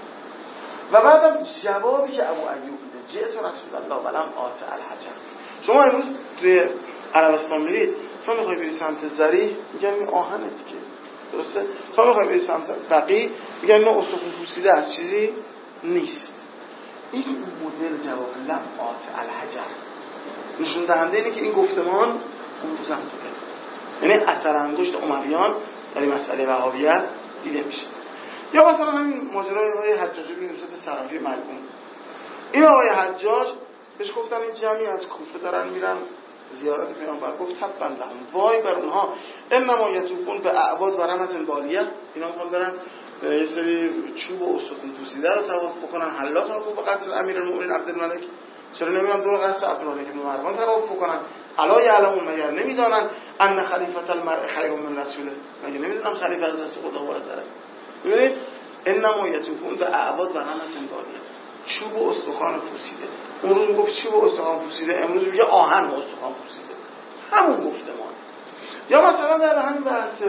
و بعدم جوابی که ابو ایوب میده جئت رسول الله ولم آت الحجر. شما امروز توی عربستان میرید، شما میخوای بری سمت ضریح میگن این آهنه دیگه، درسته؟ شما میخوای بری سمت بقیع میگن این استخوان پوسیده از چیزی نیست. این مدل جواب لم آت الحجر نشون دهنده اینه که این گفتمان اون روز هم بوده، یعنی اثر انگشت امویان در این مسئله وهابیت دیده میشه. یا مثلا همین ماجرای آقای حجاجی ببینید به صرافی ملعون. این آقای حجاج بهش گفتن این جمعی از کوفه دارن میرن زیارت پیامبر، گفت تبا لهم، وای بر اونها، انما یطوفون به اعباد و رمز بالیه، اینا میخوان برن یه سری چوب و استخوان پوسیده رو طواف بکنن، حلا طواف به قصر امیرالمومنین عبدالملک، چرا نمیان دور قصر عبدالملک بن مروان طواف بکنن؟ الا یعلمون، مگر نمیدانن ان خلیفة المرء خیر من رسوله، مگر نمیدونن خلیفه از رسول خدا بالاتره؟ ببینید انما یطوفون به اعباد و رمز بالیه، چوب و استخوان پوسیده. اون روز میگفت چوب و استخوان پوسیده، امروز میگه آهن و استخوان پوسیده، همون گفتمان. یا مثلا در همین بحث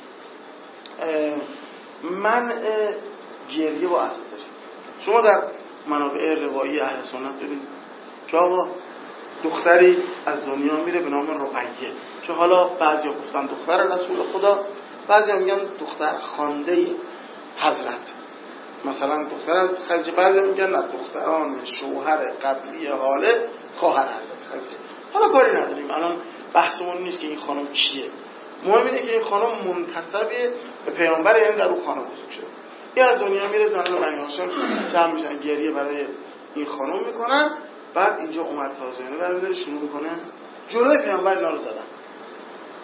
منع گریه با عزاداری، شما در منابع روایی اهل سنت ببینید که آقا دختری از دنیا میره به نام رقیه، که حالا بعضیا گفتن دختر رسول خدا، بعضیا میگن دختر خوانده حضرت، مثلا دختر از خدیجه، بعضی میگن نه دختران شوهر قبلی حاله خواهر حضرت خدیجه. حالا کاری نداریم، الان بحثمون نیست که این خانم کیه، مهم اینه که این خانم منتسب به پیامبر، یعنی در اون خانم بزرگ شده. این از دنیا میره، زنان بنی هاشم جمع میشن گریه برای این خانم میکنن، بعد اینجا اومد تازیانه برمی‌داره شروع میکنه جلوی پیامبر اینا رو زدن.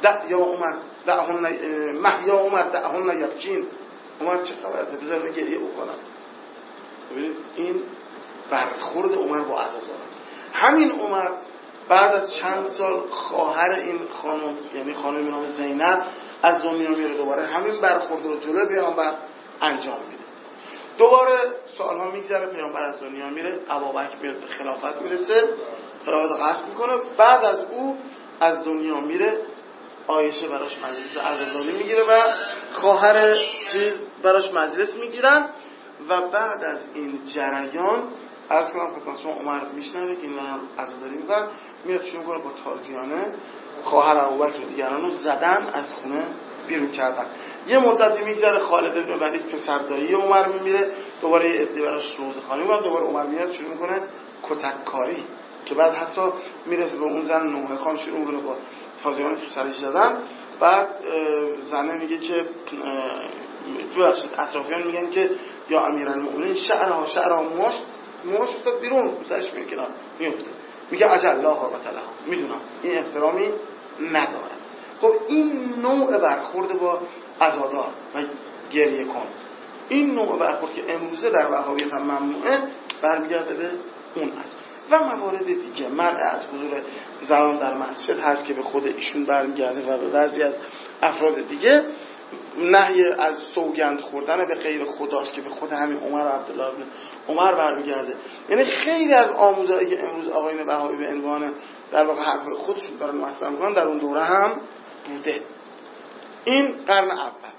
یا عمر دعهن محیا عمر دعهن یبکین، عمر چه خبره، بذار گریه بکنم. ببینید این برخورد عمر با عزادار. همین عمر بعد از چند سال خواهر این خانم، یعنی خانم به نام زینب، از دنیا میره. دوباره همین برخورد رو جلوی پیامبر انجام میده. دوباره سالها میگذره، پیامبر از دنیا میره، ابوبکر میاد به خلافت میرسه، خلافت غصب میکنه. بعد از او از دنیا میره، عایشه براش مجلس عزاداری میگیره و خواهر چیز براش مجلس میگیرن. و بعد از این جریان عرض کنم خدمتتون، عمر میشنوه که اینا عزاداری میکنن، میاد شروع کنه با تازیانه خواهر ابوبکر و دیگران رو زدن، از خونه بیرون کردن. یه مدتی میگذره، خالد بن ولید پسر دایی عمر میمیره، دوباره یه عده براش روزخوانی میاد، دوباره عمر میاد شروع میکنه کتک کاری، که بعد حتی میرسه به اون زن نوحه خان، شروع میکنه با تازیانه تو سرش زدن. بعد زنه میگه که ببخشید اطرافیان میگن که یا امیرالمومنین شعرها موش افتاد بیرون، سرش میره کنار میفته، میگه عجل الله حرمت لها، میدونم این احترامی نداره. خب این نوع برخورد با عزادار و گریه کن، این نوع برخورد که امروزه در وهابیت هم ممنوعه، برمیگرده به اون است. و موارد دیگه، منع از حضور زنان در مسجد هست که به خود ایشون برمیگرده و به بعضی از افراد دیگه. نهی از سوگند خوردن به غیر خداست که به خود همین عمر و عبدالله بن عمر برمیگرده. یعنی خیلی از آموزهایی که امروز آقایون بهایی به عنوان در واقع حرف خودشون دارن مطرح میکنن در اون دوره هم بوده. این قرن اول.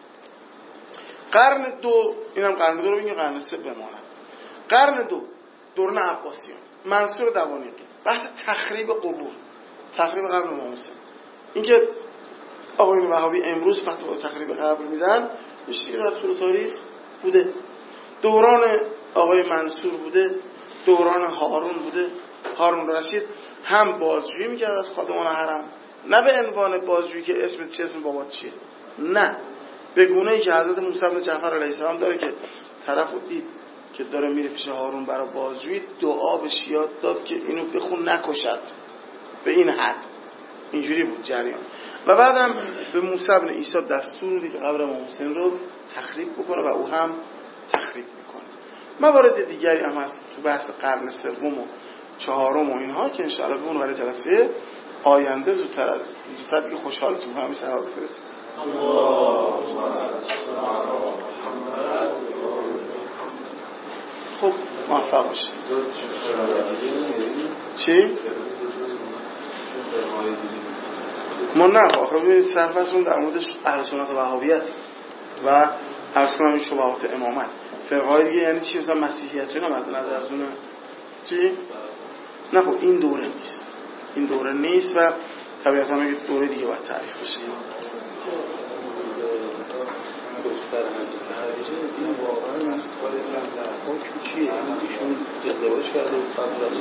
قرن دو، اینم قرن دو رو بگیم، قرن سه بماند. قرن دو، دوران عباسیان، منصور دوانیقی، بحث تخریب قبور، تخریب قبر امام حسین. اینکه آقایون وهابی امروز وقتی با تخریب قبر میدن، میشه که در طول تاریخ بوده. دوران آقای منصور بوده، دوران هارون بوده. هارون رشید هم بازجویی میکرد از خادمان حرم، نه به عنوان بازجویی که اسمت چیه، اسم بابات چیه، نه، به گونه‌ای که حضرت موسی بن جعفر علیه السلام داره که طرف دید که داره میره پیش هارون برای بازجویی، دعا بهش یاد داد که اینو بخون نکشد، به این حد. اینجوری بود جریان. و بعدم به موسی بن عیسی دستور میده که قبر امام حسین رو تخریب بکنه و او هم تخریب میکنه. موارد دیگری هم هست تو بحث قرن سوم و چهارم و اینها که انشاءالله به اون برای جلسه آینده زودتر دیگه خوشحالتون همین سلام بفرستید. خب موفق باشید. چی؟ ما نه آخه ببینید صرفشون در موردش اهل سنت و وهابیت و عرض کنم این شبهات امامت. فرقای دیگه یعنی چی؟ مثلا مسیحیت چون مد نظرتونه چی؟ نه خب این دوره نیست، این دوره نیست و طبیعتا میگه دوره دیگه باید تعریف بشه. دختر خدیجه این واقعا حکم چیه؟ ایشون ازدواج کرده و قبل از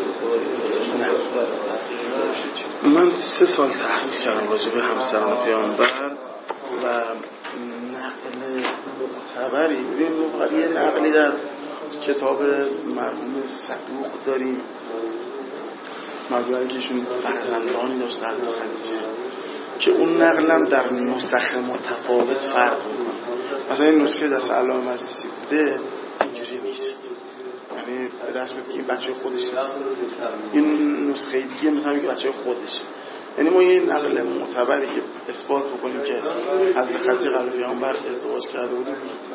ازدواج من 3 سال تحقیق کردم راجع به همسران پیامبر و نقل معتبری ببین یه نقلی در کتاب مرحوم صدوق داریم، مجموعه کهشون فرزندانی داشت در خدیجه که اون نقلم در نسخ متفاوت فرق میکنه. مثلا این نسخه دست علامه مجلسی بوده اینجوری نیست، یعنی به دست میگه این بچه خودش نیست، این نسخه دیگه مثلا میگه بچه خودشه. یعنی ما یه نقل معتبری که اثبات بکنیم که حضرت خدیجه قبل پیامبر ازدواج کرده بود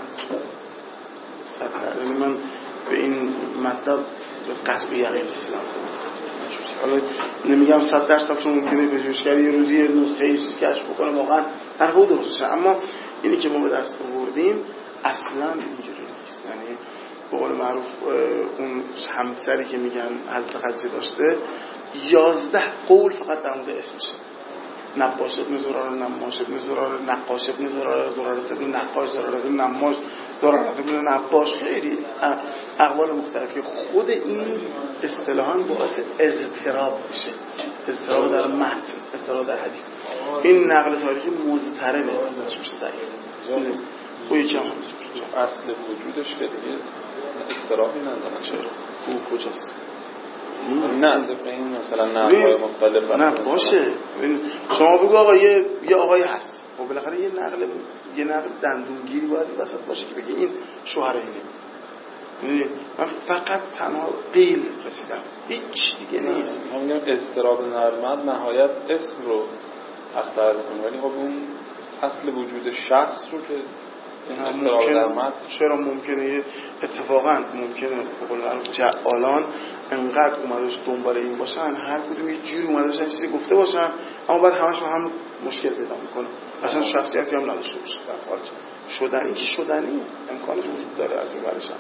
یعنی من به این مطلب قطعی یقین نیستم. حالا نمیگم 100% چون ممکنه پژوهشگری یه روزی یه نسخه کشف بکنه واقعا هر حد درستشه، اما اینی که ما به دست آوردیم اصلا اینجوری نیست. یعنی به قول معروف اون همسری که میگن حضرت خدیجه داشته 11 قول فقط در مورد اسمشه: نباش ابن زراره، نماش ابن زراره، نقاش ابن زراره، زراره ابن نقاش، زراره ابن نماش، زراره ابن نباش، خیلی اقوال مختلفی. خود این اصطلاحاً باعث اضطراب میشه، اضطراب در متن، اضطراب در حدیث. این نقل تاریخی مضطربه، میشه ضعیف. خب یکی هم اصل وجودش که دیگه اضطرابی نداره. چرا؟ او کجاست؟ نه این مثلا نقل‌های مختلف نه باشه. شما بگو آقا یه آقایی هست، خب بالاخره یه نقل دندونگیری باید وسط باشه که بگه این شوهر اینه. من فقط تنها قیل رسیدم، هیچ دیگه نیست. من میگم استراب نرمد نهایت اسم رو تختار کنه، ولی خب اون اصل وجود شخص رو که این استراب نرمد چرا ممکنه اتفاقا ممکنه بقول جعالان انقدر اومدوش دنبال این باشن، هر کدوم یه جوری اومده باشن چیزی گفته باشن، اما بعد همش با هم مشکل پیدا میکنه، اصلا شخصیتی هم نداشته باشه در خارج. شدنی که شدنی امکانش وجود داره از این ورش هم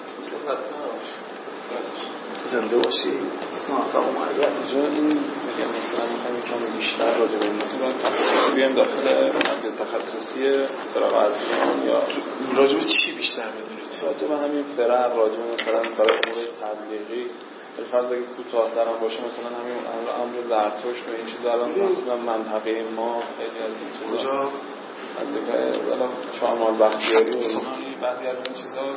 زنده باشی موفق و معید. اینجا این میگم مثلا میخوایم کمی بیشتر راجع به این مثلا تخصصی بیایم داخل مرکز تخصصی فراغ ارزشان یا راجع به چی بیشتر بدونید؟ راجع به همین فرق، راجع به مثلا برای امور تبلیغی فرض اگه کوتاه‌تر هم باشه مثلا همین امر زرتشت و این چیزا الان مثلا منطقه ما خیلی از این چیزا کجا از دیگه الان چهارمال بختیاری و بعضی از این چیزا